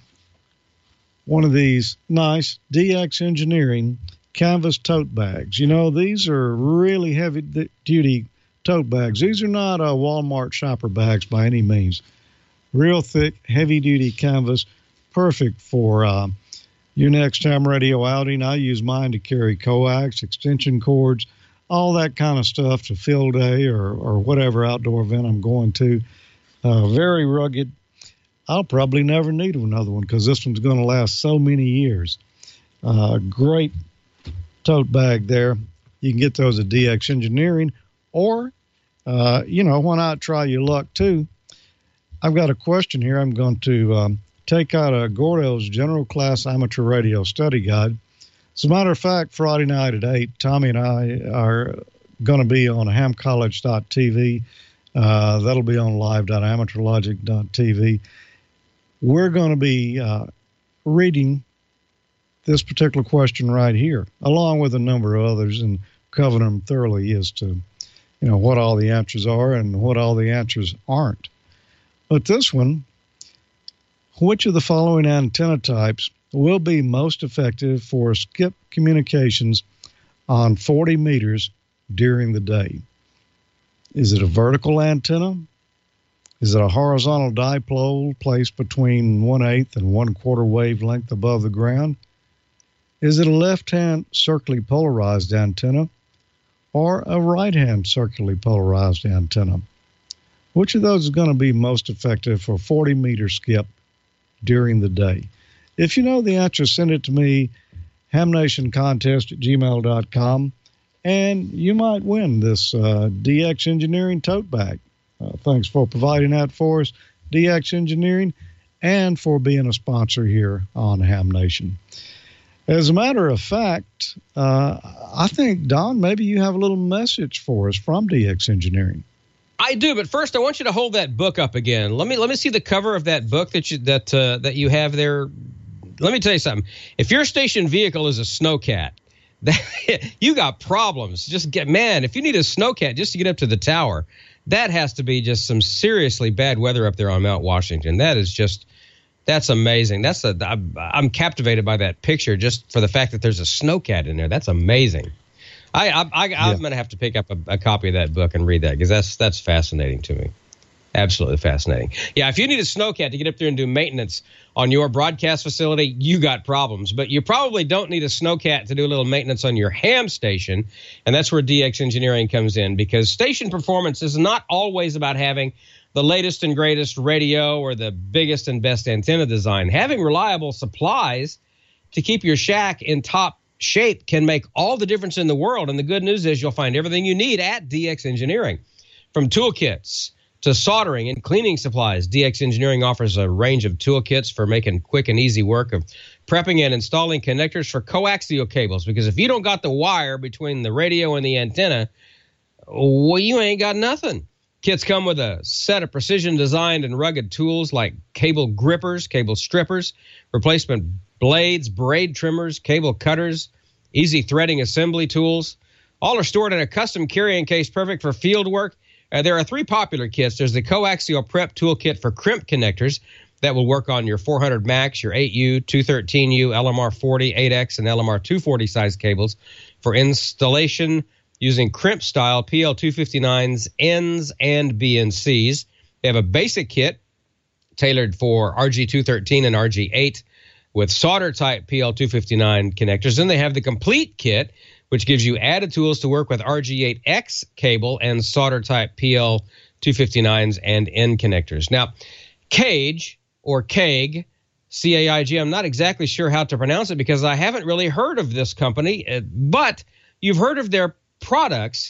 one of these nice D X Engineering canvas tote bags. You know, these are really heavy-duty tote bags. These are not uh, Walmart shopper bags by any means. Real thick, heavy-duty canvas, perfect for uh, your next ham radio outing. I use mine to carry coax, extension cords, all that kind of stuff to field day or, or whatever outdoor event I'm going to. Uh, very rugged. I'll probably never need another one because this one's going to last so many years. Uh, great tote bag there. You can get those at D X Engineering, or, uh, you know, why not try your luck too? I've got a question here. I'm going to um, take out a Gordo's General Class Amateur Radio Study Guide. As a matter of fact, Friday night at eight, Tommy and I are going to be on ham college dot t v. Uh, that'll be on live dot amateur logic dot t v. We're going to be uh, reading this particular question right here, along with a number of others, and covering them thoroughly as to, you know, what all the answers are and what all the answers aren't. But this one, which of the following antenna types will be most effective for skip communications on forty meters during the day? Is it a vertical antenna? Is it a horizontal dipole placed between one-eighth and one-quarter wavelength above the ground? Is it a left-hand circularly polarized antenna or a right-hand circularly polarized antenna? Which of those is going to be most effective for forty meter skip during the day? If you know the answer, send it to me, hamnationcontest at gmail dot com, and you might win this uh, D X Engineering tote bag. Uh, thanks for providing that for us, D X Engineering, and for being a sponsor here on Ham Nation. As a matter of fact, uh, I think, Don, maybe you have a little message for us from D X Engineering. I do, but first I want you to hold that book up again. Let me let me see the cover of that book that you that uh, that you have there. Let me tell you something. If your station vehicle is a snowcat, that, you got problems. Just get man. If you need a snowcat just to get up to the tower, that has to be just some seriously bad weather up there on Mount Washington. That is just. That's amazing. That's a, I'm, I'm captivated by that picture just for the fact that there's a snowcat in there. That's amazing. I, I, I, yeah. I'm going to have to pick up a, a copy of that book and read that because that's that's fascinating to me. Absolutely fascinating. Yeah, if you need a snowcat to get up there and do maintenance on your broadcast facility, you got problems. But you probably don't need a snowcat to do a little maintenance on your ham station, and that's where D X Engineering comes in because station performance is not always about having the latest and greatest radio or the biggest and best antenna design. Having reliable supplies to keep your shack in top shape can make all the difference in the world. And the good news is you'll find everything you need at D X Engineering. From toolkits to soldering and cleaning supplies, D X Engineering offers a range of toolkits for making quick and easy work of prepping and installing connectors for coaxial cables. Because if you don't got the wire between the radio and the antenna, well, you ain't got nothing. Kits come with a set of precision-designed and rugged tools like cable grippers, cable strippers, replacement blades, braid trimmers, cable cutters, easy threading assembly tools. All are stored in a custom carrying case perfect for field work. Uh, there are three popular kits. There's the Coaxial Prep Toolkit for crimp connectors that will work on your four hundred max, your eight U, two thirteen U, L M R forty, eight X, and L M R two forty size cables for installation using crimp-style P L two fifty-nines, Ns, and B N Cs. They have a basic kit tailored for R G two thirteen and R G eight with solder-type P L two fifty-nine connectors. Then they have the complete kit, which gives you added tools to work with R G eight X cable and solder-type P L two fifty-nines and N connectors. Now, Caige, or Caige, C A I G, I'm not exactly sure how to pronounce it because I haven't really heard of this company, but you've heard of their products,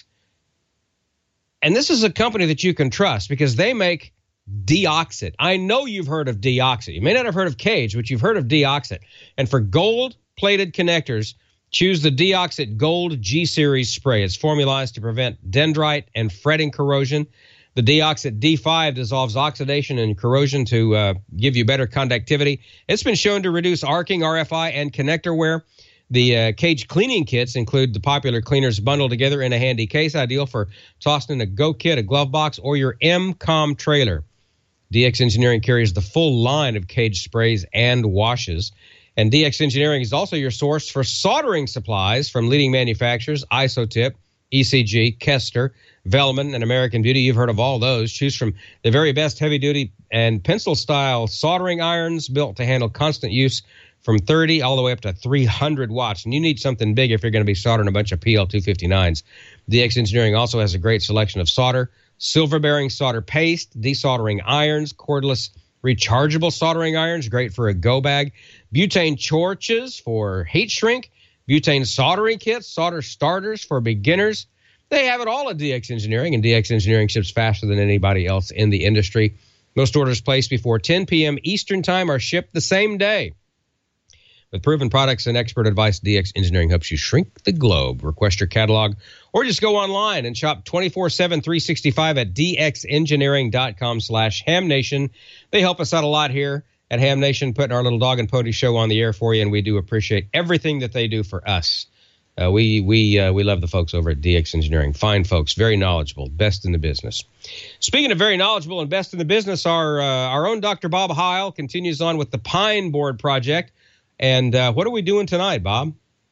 and this is a company that you can trust because they make Deoxit. I know you've heard of Deoxit. You may not have heard of Caige, but you've heard of Deoxit. And for gold-plated connectors, choose the Deoxit Gold G-Series spray. It's formulated to prevent dendrite and fretting corrosion. The Deoxit D five dissolves oxidation and corrosion to uh, give you better conductivity. It's been shown to reduce arcing, R F I, and connector wear. The uh, Caige cleaning kits include the popular cleaners bundled together in a handy case, ideal for tossing in a Go Kit, a glove box, or your M COM trailer. D X Engineering carries the full line of Caige sprays and washes. And D X Engineering is also your source for soldering supplies from leading manufacturers, Isotip, E C G, Kester, Velleman, and American Beauty. You've heard of all those. Choose from the very best heavy-duty and pencil-style soldering irons built to handle constant use from thirty all the way up to three hundred watts. And you need something big if you're going to be soldering a bunch of P L two fifty-nines. D X Engineering also has a great selection of solder, silver-bearing solder paste, desoldering irons, cordless rechargeable soldering irons, great for a go bag, butane torches for heat shrink, butane soldering kits, solder starters for beginners. They have it all at D X Engineering, and D X Engineering ships faster than anybody else in the industry. Most orders placed before ten p.m. Eastern Time are shipped the same day. With proven products and expert advice, D X Engineering helps you shrink the globe. Request your catalog or just go online and shop twenty-four seven, three sixty-five at dxengineering.com slash hamnation. They help us out a lot here at Ham Nation, putting our little dog and pony show on the air for you, and we do appreciate everything that they do for us. Uh, we we uh, we love the folks over at D X Engineering. Fine folks, very knowledgeable, best in the business. Speaking of very knowledgeable and best in the business, our uh, our own Doctor Bob Heil continues on with the Pine Board Project. And uh, what are we doing tonight, Bob?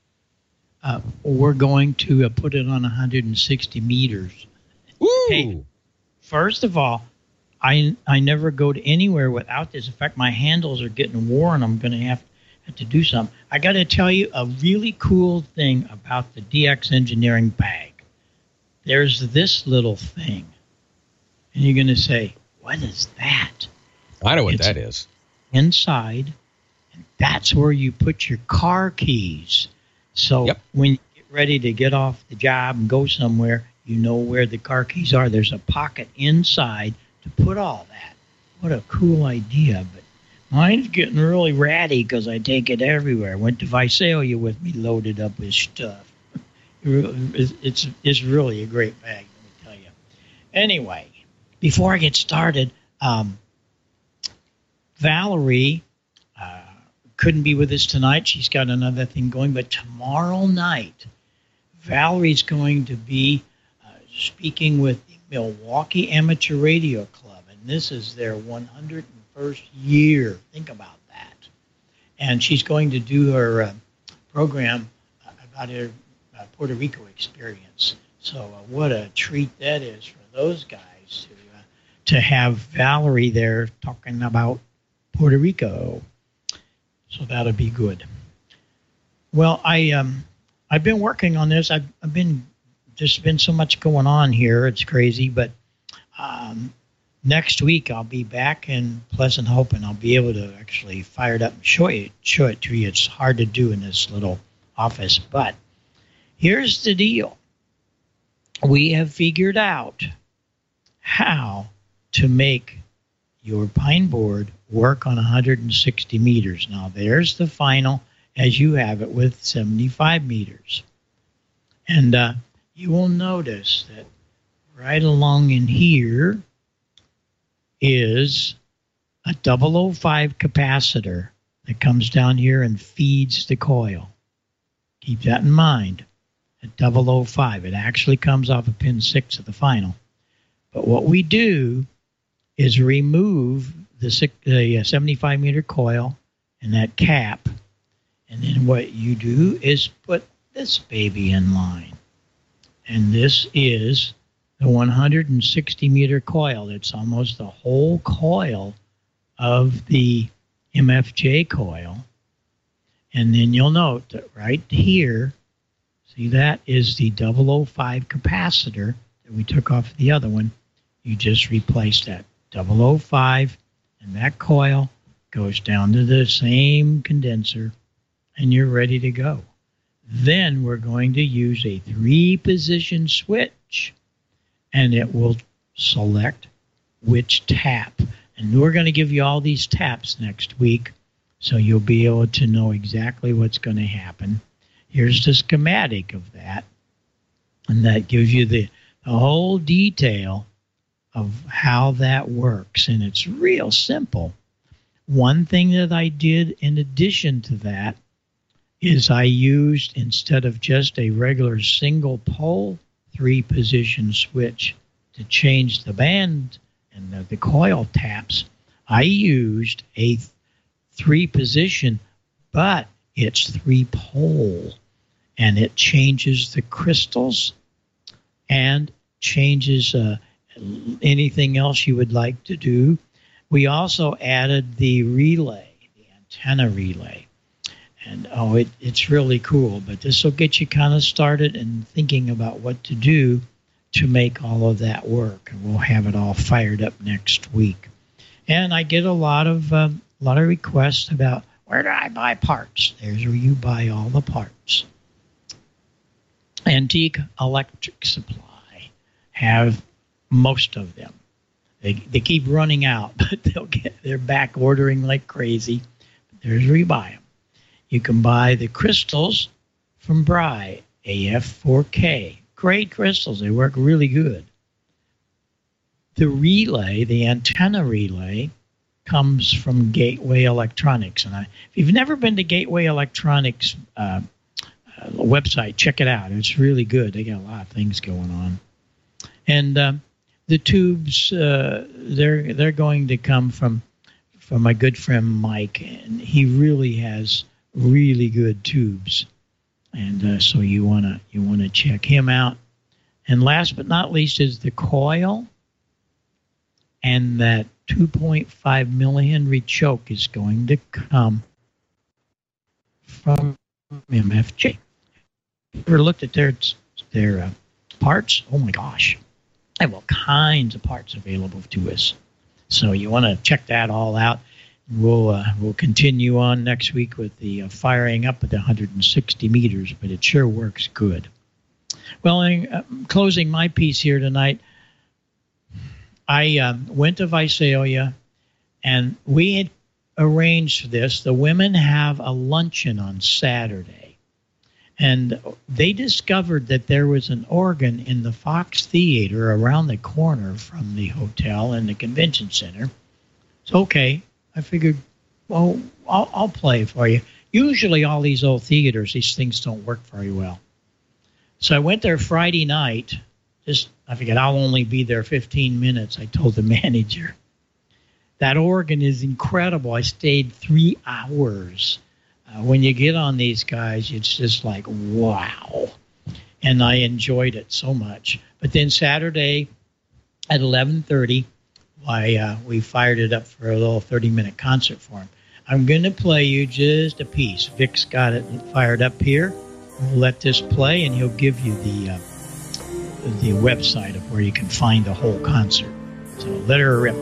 Uh, we're going to uh, put it on one hundred sixty meters. Woo! Hey, first of all, I I never go to anywhere without this. In fact, my handles are getting worn. I'm going to have, have to do something. I got to tell you a really cool thing about the D X Engineering bag. There's this little thing. And you're going to say, what is that? I know what it's that is. Inside. And that's where you put your car keys. So yep. when you get ready to get off the job and go somewhere, you know where the car keys are. There's a pocket inside to put all that. What a cool idea. But mine's getting really ratty because I take it everywhere. Went to Visalia with me loaded up with stuff. It's, it's really a great bag, let me tell you. Anyway, before I get started, um, Valerie uh, couldn't be with us tonight. She's got another thing going. But tomorrow night, Valerie's going to be uh, speaking with the Milwaukee Amateur Radio Club. And this is their one hundred first year. Think about that. And she's going to do her uh, program uh, about her uh, Puerto Rico experience. So uh, what a treat that is for those guys to, uh, to have Valerie there talking about Puerto Rico. So that'll be good. Well, I um, I've been working on this. I've, I've been just been so much going on here. It's crazy, but um, next week I'll be back in Pleasant Hope, and I'll be able to actually fire it up and show it show it to you. It's hard to do in this little office, but here's the deal: we have figured out how to make your pine board work on one hundred sixty meters. Now, there's the final as you have it with seventy-five meters. And uh, you will notice that right along in here is a double oh five capacitor that comes down here and feeds the coil. Keep that in mind. A double oh five. It actually comes off of pin six of the final. But what we do is remove the, six, the seventy-five meter coil and that cap, and then what you do is put this baby in line. And this is the one hundred sixty meter coil. It's almost the whole coil of the M F J coil. And then you'll note that right here, see, that is the double oh five capacitor that we took off the other one. You just replace that double oh five, and that coil goes down to the same condenser, and you're ready to go. Then we're going to use a three-position switch, and it will select which tap. And we're going to give you all these taps next week, so you'll be able to know exactly what's going to happen. Here's the schematic of that, and that gives you the, the whole detail of how that works, and it's real simple. One thing that I did in addition to that is I used, instead of just a regular single pole three-position switch to change the band and the, the coil taps, I used a th- three-position, but it's three-pole, and it changes the crystals and changes uh, anything else you would like to do. We also added the relay, the antenna relay. And, oh, it, it's really cool. But this will get you kind of started and thinking about what to do to make all of that work. And we'll have it all fired up next week. And I get a lot of um, a lot of requests about, where do I buy parts? There's where you buy all the parts. Antique Electric Supply have most of them. They they keep running out, but they'll get they're back ordering like crazy. There's where you buy them. You can buy the crystals from Bry, A F four K. Great crystals. They work really good. The relay, the antenna relay, comes from Gateway Electronics. And I, if you've never been to Gateway Electronics uh, uh, website, check it out. It's really good. They got a lot of things going on. And um, the tubes, uh, they're they're going to come from from my good friend Mike, and he really has really good tubes, and uh, so you wanna you wanna check him out. And last but not least is the coil, and that two point five millihenry choke is going to come from M F J. Ever looked at their their uh, parts? Oh my gosh. They have all kinds of parts available to us. So you want to check that all out. We'll uh, we'll continue on next week with the uh, firing up at the one hundred sixty meters, but it sure works good. Well, in uh, closing my piece here tonight, I uh, went to Visalia, and we had arranged for this. The women have a luncheon on Saturday. And they discovered that there was an organ in the Fox Theater around the corner from the hotel and the convention center. So, okay, I figured, well, I'll, I'll play for you. Usually all these old theaters, these things don't work very well. So I went there Friday night. Just, I figured I'll only be there fifteen minutes, I told the manager. That organ is incredible. I stayed three hours. Uh, when you get on these guys, it's just like, wow. And I enjoyed it so much. But then Saturday at eleven thirty, why, uh, we fired it up for a little thirty-minute concert for him. I'm going to play you just a piece. Vic's got it fired up here. We'll let this play, and he'll give you the, uh, the website of where you can find the whole concert. So let her rip.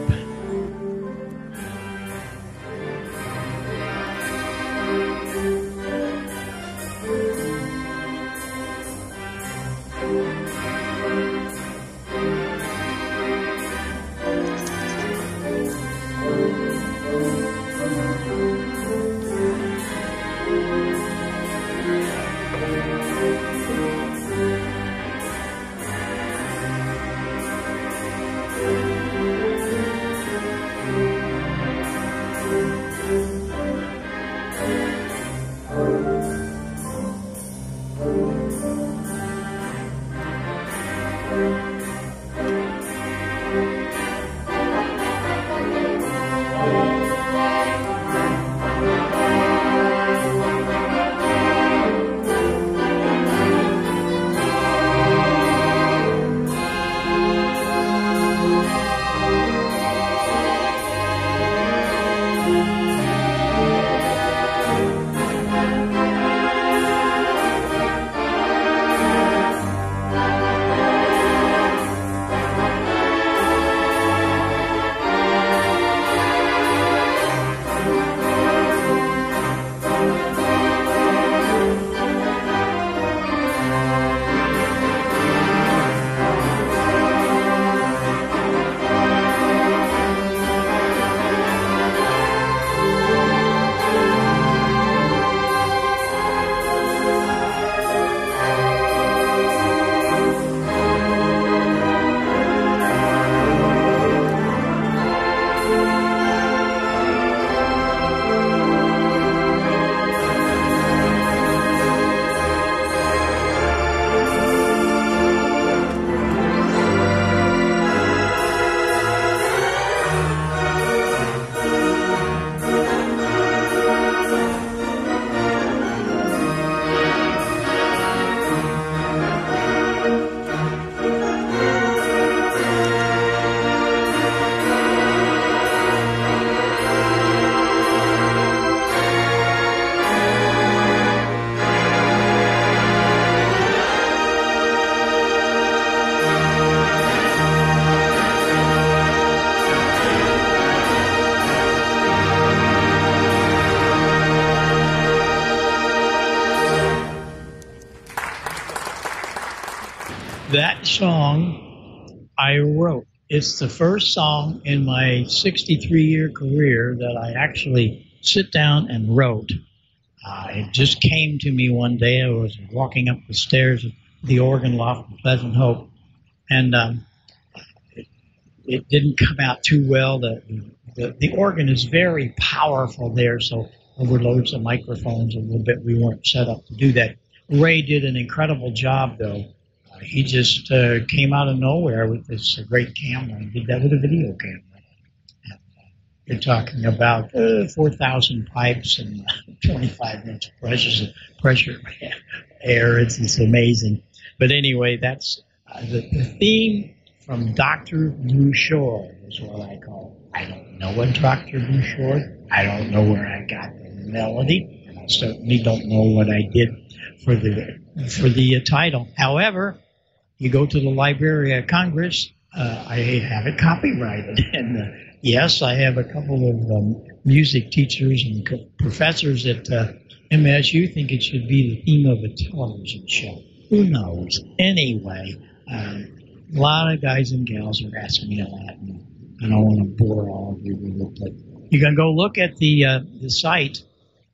that song I wrote. It's the first song in my sixty-three year career that I actually sit down and wrote. Uh, it just came to me one day. I was walking up the stairs of the organ loft in Pleasant Hope, and um, it, it didn't come out too well. The, the the organ is very powerful there, so overloads the microphones a little bit. We weren't set up to do that. Ray did an incredible job, though. Uh, he just uh, came out of nowhere with this uh, great camera and did that with a video camera. And, uh, you're talking about uh, four thousand pipes and uh, twenty-five inch pressures of pressure air. It's, it's amazing. But anyway, that's uh, the, the theme from Doctor Blue Shore is what I call it. I don't know what Doctor Blue Shore. I don't know where I got the melody, and I certainly don't know what I did for the for the uh, title. However, you go to the Library of Congress, uh, I have it copyrighted, and uh, yes, I have a couple of um, music teachers and co- professors at uh, M S U think it should be the theme of a television show. Who knows? Anyway, um, a lot of guys and gals are asking me a lot, and I don't want to bore all of you with it, but you can go look at the uh, the site.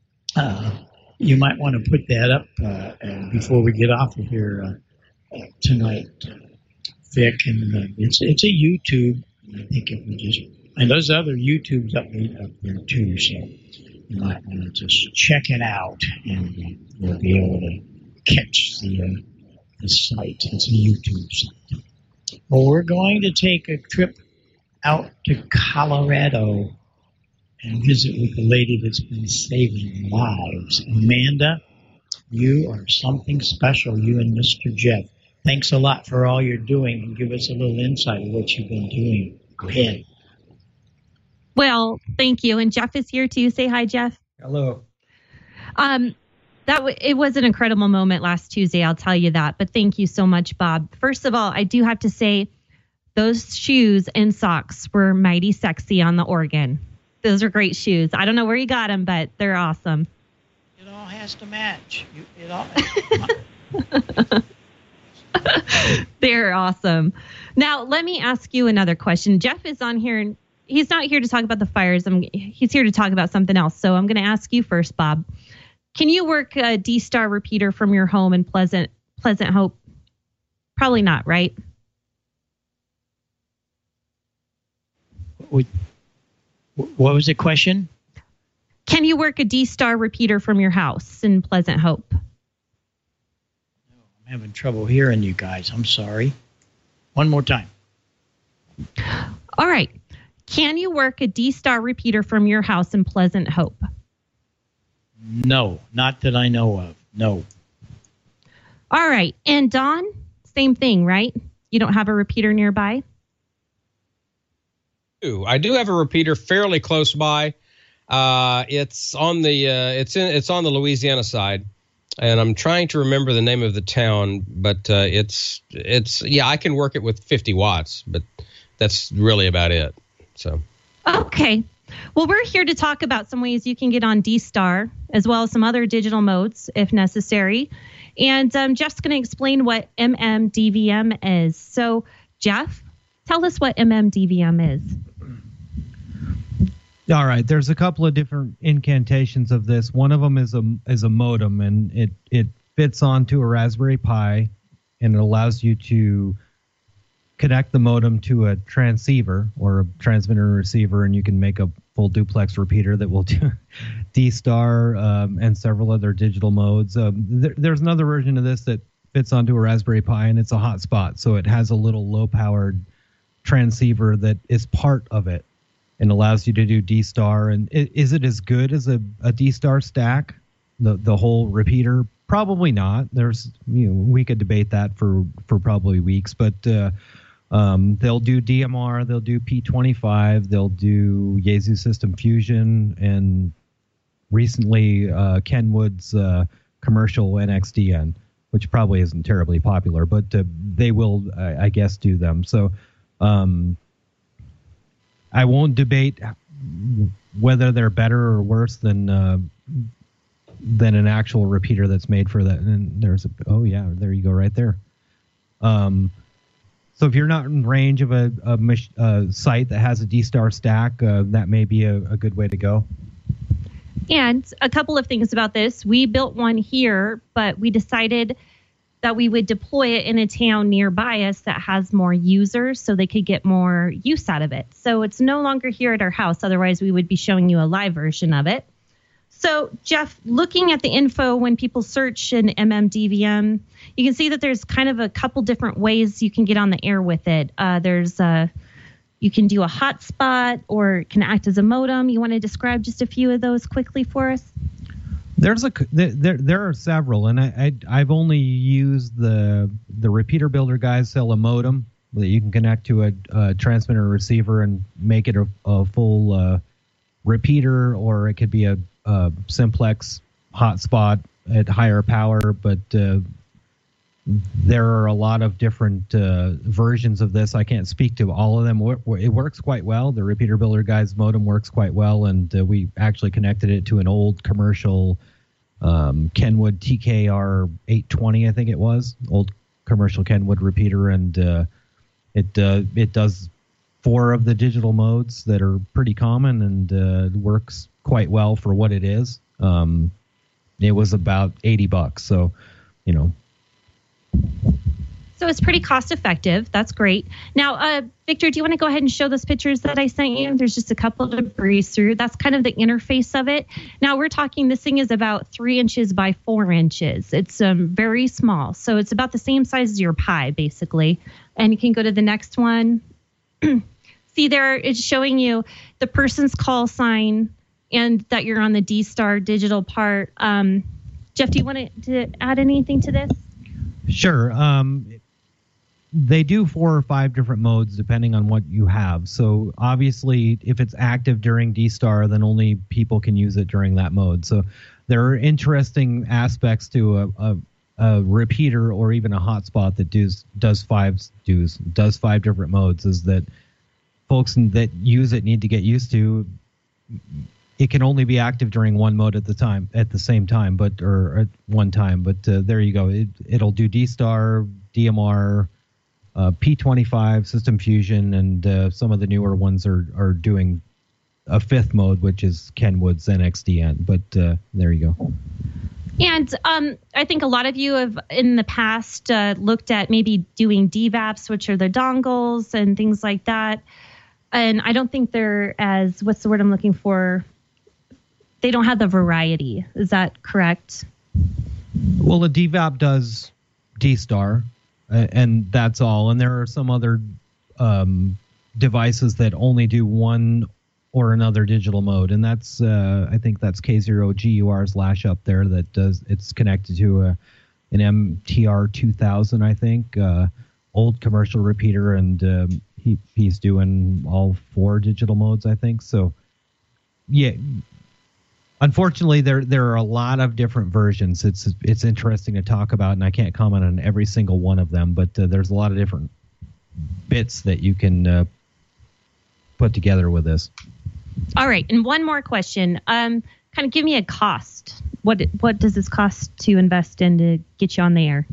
Uh, you might want to put that up uh, uh, before we get off of here uh, uh, tonight, uh, Vic. And uh, it's it's a YouTube. I think if we just and there's other YouTubes up there, up there too. So you might want to just check it out, and uh, you'll be able to catch the uh, the site. It's a YouTube site. Well, we're going to take a trip out to Colorado and visit with the lady that's been saving lives. Amanda, you are something special, you and Mister Jeff. Thanks a lot for all you're doing, and give us a little insight of what you've been doing. Go ahead. Well, thank you. And Jeff is here too. Say hi, Jeff. Hello. Um, that w- it was an incredible moment last Tuesday, I'll tell you that. But thank you so much, Bob. First of all, I do have to say those shoes and socks were mighty sexy on the organ. Those are great shoes. I don't know where you got them, but they're awesome. It all has to match. You, it all. They're awesome. Now, let me ask you another question. Jeff is on here, and he's not here to talk about the fires. I'm, he's here to talk about something else. So I'm going to ask you first, Bob. Can you work a D-Star repeater from your home in Pleasant Pleasant Hope? Probably not, right? What was the question? Can you work a D-Star repeater from your house in Pleasant Hope? I'm having trouble hearing you guys. I'm sorry. One more time. All right. Can you work a D-Star repeater from your house in Pleasant Hope? No, not that I know of. No. All right. And Don, same thing, right? You don't have a repeater nearby? I do have a repeater fairly close by. Uh, it's on the uh, it's in it's on the Louisiana side, and I'm trying to remember the name of the town, but uh, it's it's yeah I can work it with fifty watts, but that's really about it. So okay, well we're here to talk about some ways you can get on D-Star as well as some other digital modes if necessary, and um, Jeff's going to explain what M M D V M is. So Jeff, tell us what M M D V M is. All right, there's a couple of different incantations of this. One of them is a is a modem, and it it fits onto a Raspberry Pi, and it allows you to connect the modem to a transceiver or a transmitter and receiver, and you can make a full duplex repeater that will do D-Star um, and several other digital modes. Um, there, there's another version of this that fits onto a Raspberry Pi, and it's a hotspot, so it has a little low-powered transceiver that is part of it and allows you to do D-Star. And it, is it as good as a, a D-Star stack, the the whole repeater? Probably not. There's you know we could debate that for for probably weeks, but uh, um, they'll do D M R, they'll do P twenty-five, they'll do Yaesu System Fusion, and recently uh, Kenwood's uh, commercial N X D N, which probably isn't terribly popular, but uh, they will, uh, I guess, do them. So. Um, I won't debate whether they're better or worse than uh, than an actual repeater that's made for that. And there's a oh yeah, there you go right there. Um, so if you're not in range of a, a, mach- a site that has a D-Star stack, uh, that may be a, a good way to go. And a couple of things about this. We built one here, but we decided that we would deploy it in a town nearby us that has more users so they could get more use out of it. So it's no longer here at our house. Otherwise, we would be showing you a live version of it. So, Jeff, looking at the info when people search an M M D V M, you can see that there's kind of a couple different ways you can get on the air with it. Uh, there's a, you can do a hotspot or it can act as a modem. You want to describe just a few of those quickly for us? There's a there there are several, and I, I I've only used the the repeater builder guys sell a modem that you can connect to a, a transmitter or receiver and make it a, a full uh, repeater, or it could be a, a simplex hotspot at higher power. But uh, there are a lot of different uh, versions of this. I can't speak to all of them. It works quite well. The repeater builder guy's modem works quite well, and uh, we actually connected it to an old commercial um, Kenwood T K R eight twenty, I think it was, old commercial Kenwood repeater, and uh, it uh, it does four of the digital modes that are pretty common, and uh, works quite well for what it is. Um, it was about eighty bucks, so you know. So it's pretty cost effective. That's great. Now, uh, Victor, do you want to go ahead and show those pictures that I sent you? There's just a couple to breeze through. That's kind of the interface of it. Now we're talking, this thing is about three inches by four inches. It's um, very small. So it's about the same size as your Pi, basically. And you can go to the next one. See there, it's showing you the person's call sign and that you're on the D-Star digital part. Um, Jeff, do you want to, to add anything to this? Sure. Um, they do four or five different modes depending on what you have. So obviously, if it's active during D-Star, then only people can use it during that mode. So there are interesting aspects to a, a, a repeater or even a hotspot that does does five does does five different modes. Is that folks that use it need to get used to. It can only be active during one mode at the time, at the same time, but or at one time. But uh, there you go. It, it'll do D-Star, D M R, uh, P twenty-five, System Fusion, and uh, some of the newer ones are are doing a fifth mode, which is Kenwood's N X D N. But uh, there you go. And um, I think a lot of you have in the past uh, looked at maybe doing D VAPs, which are the dongles and things like that. And I don't think they're as, what's the word I'm looking for? They don't have the variety. Is that correct? Well, the D VAP does D-Star, uh, and that's all. And there are some other um, devices that only do one or another digital mode, and that's uh, I think that's K zero G U R's lash up there that does. It's connected to a, an M T R two thousand, I think, uh, old commercial repeater, and um, he he's doing all four digital modes, I think. So, yeah. Unfortunately, there there are a lot of different versions. It's it's interesting to talk about, and I can't comment on every single one of them. But uh, there's a lot of different bits that you can uh, put together with this. All right, and one more question. Um, kind of give me a cost. What what does this cost to invest in to get you on the air?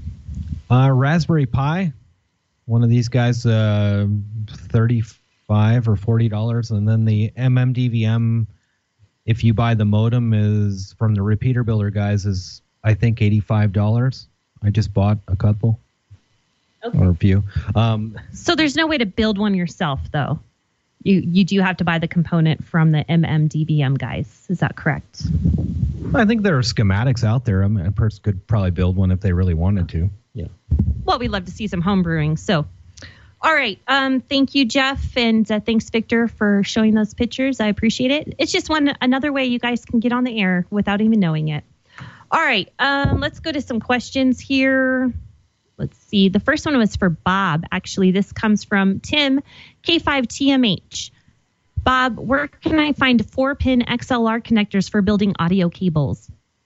Uh, Raspberry Pi, one of these guys, uh, thirty-five or forty dollars, and then the M M D V M. If you buy the modem, is from the repeater builder guys, is I think eighty-five dollars. I just bought a couple. Okay. Or a few. Um, so there's no way to build one yourself, though. You you do have to buy the component from the M M D V M guys. Is that correct? I think there are schematics out there. I mean, a person could probably build one if they really wanted to. Yeah. Well, we'd love to see some home brewing. So, all right. Um, thank you, Jeff, and uh, thanks, Victor, for showing those pictures. I appreciate it. It's just one another way you guys can get on the air without even knowing it. All right. Um, let's go to some questions here. Let's see. The first one was for Bob. Actually, this comes from Tim, K five T M H. Bob, where can I find four-pin X L R connectors for building audio cables?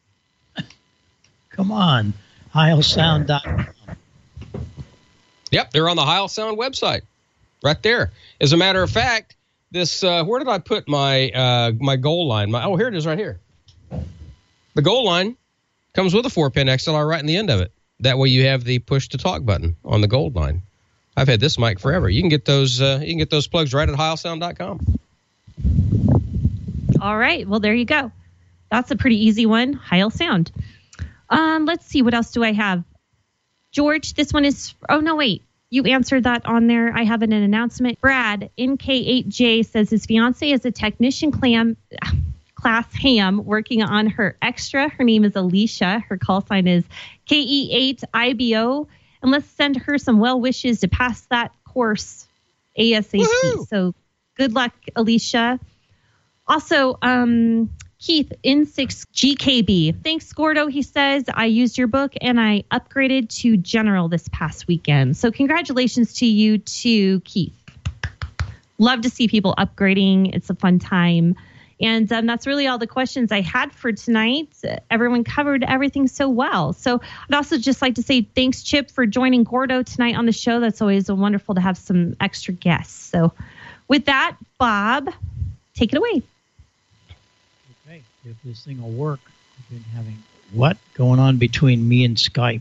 Come on. Heil Sound dot com. Yep, they're on the Heil Sound website, right there. As a matter of fact, this uh, where did I put my uh, my goal line? My, oh, here it is, right here. The goal line comes with a four-pin X L R right in the end of it. That way you have the push to talk button on the gold line. I've had this mic forever. You can get those uh, you can get those plugs right at heil sound dot com. All right. Well, there you go. That's a pretty easy one. Heil Sound. Um, let's see. What else do I have? George, this one is... Oh, no, wait. You answered that on there. I have an announcement. Brad, N K eight J, says his fiance is a technician clam, class ham working on her extra. Her name is Alicia. Her call sign is K E eight I B O. And let's send her some well wishes to pass that course ASAP. Woo-hoo! So good luck, Alicia. Also, um, Keith, N six G K B. Thanks, Gordo. He says, I used your book and I upgraded to General this past weekend. So congratulations to you too, Keith. Love to see people upgrading. It's a fun time. And um, that's really all the questions I had for tonight. Everyone covered everything so well. So I'd also just like to say thanks, Chip, for joining Gordo tonight on the show. That's always wonderful to have some extra guests. So with that, Bob, take it away. Okay, if this thing will work, I've been having what going on between me and Skype.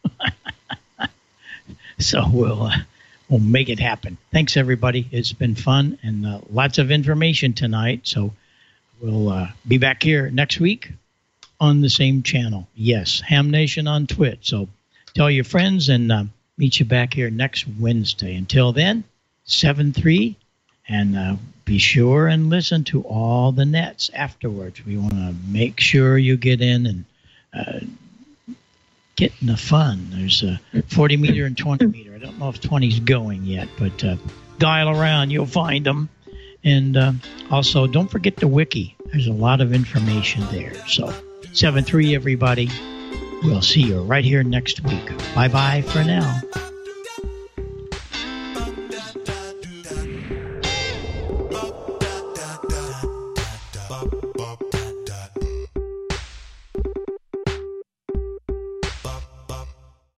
So we'll uh, we'll make it happen. Thanks, everybody. It's been fun and uh, lots of information tonight. So we'll uh, be back here next week on the same channel. Yes, Ham Nation on Twitch. So tell your friends and uh, meet you back here next Wednesday. Until then, seven three, and uh, be sure and listen to all the nets afterwards. We want to make sure you get in and uh, get in the fun. There's a forty meter and twenty meter. I don't know if twenty's going yet, but uh, dial around. You'll find them. And uh, also, don't forget the wiki. There's a lot of information there. So, seven three, everybody. We'll see you right here next week. Bye-bye for now.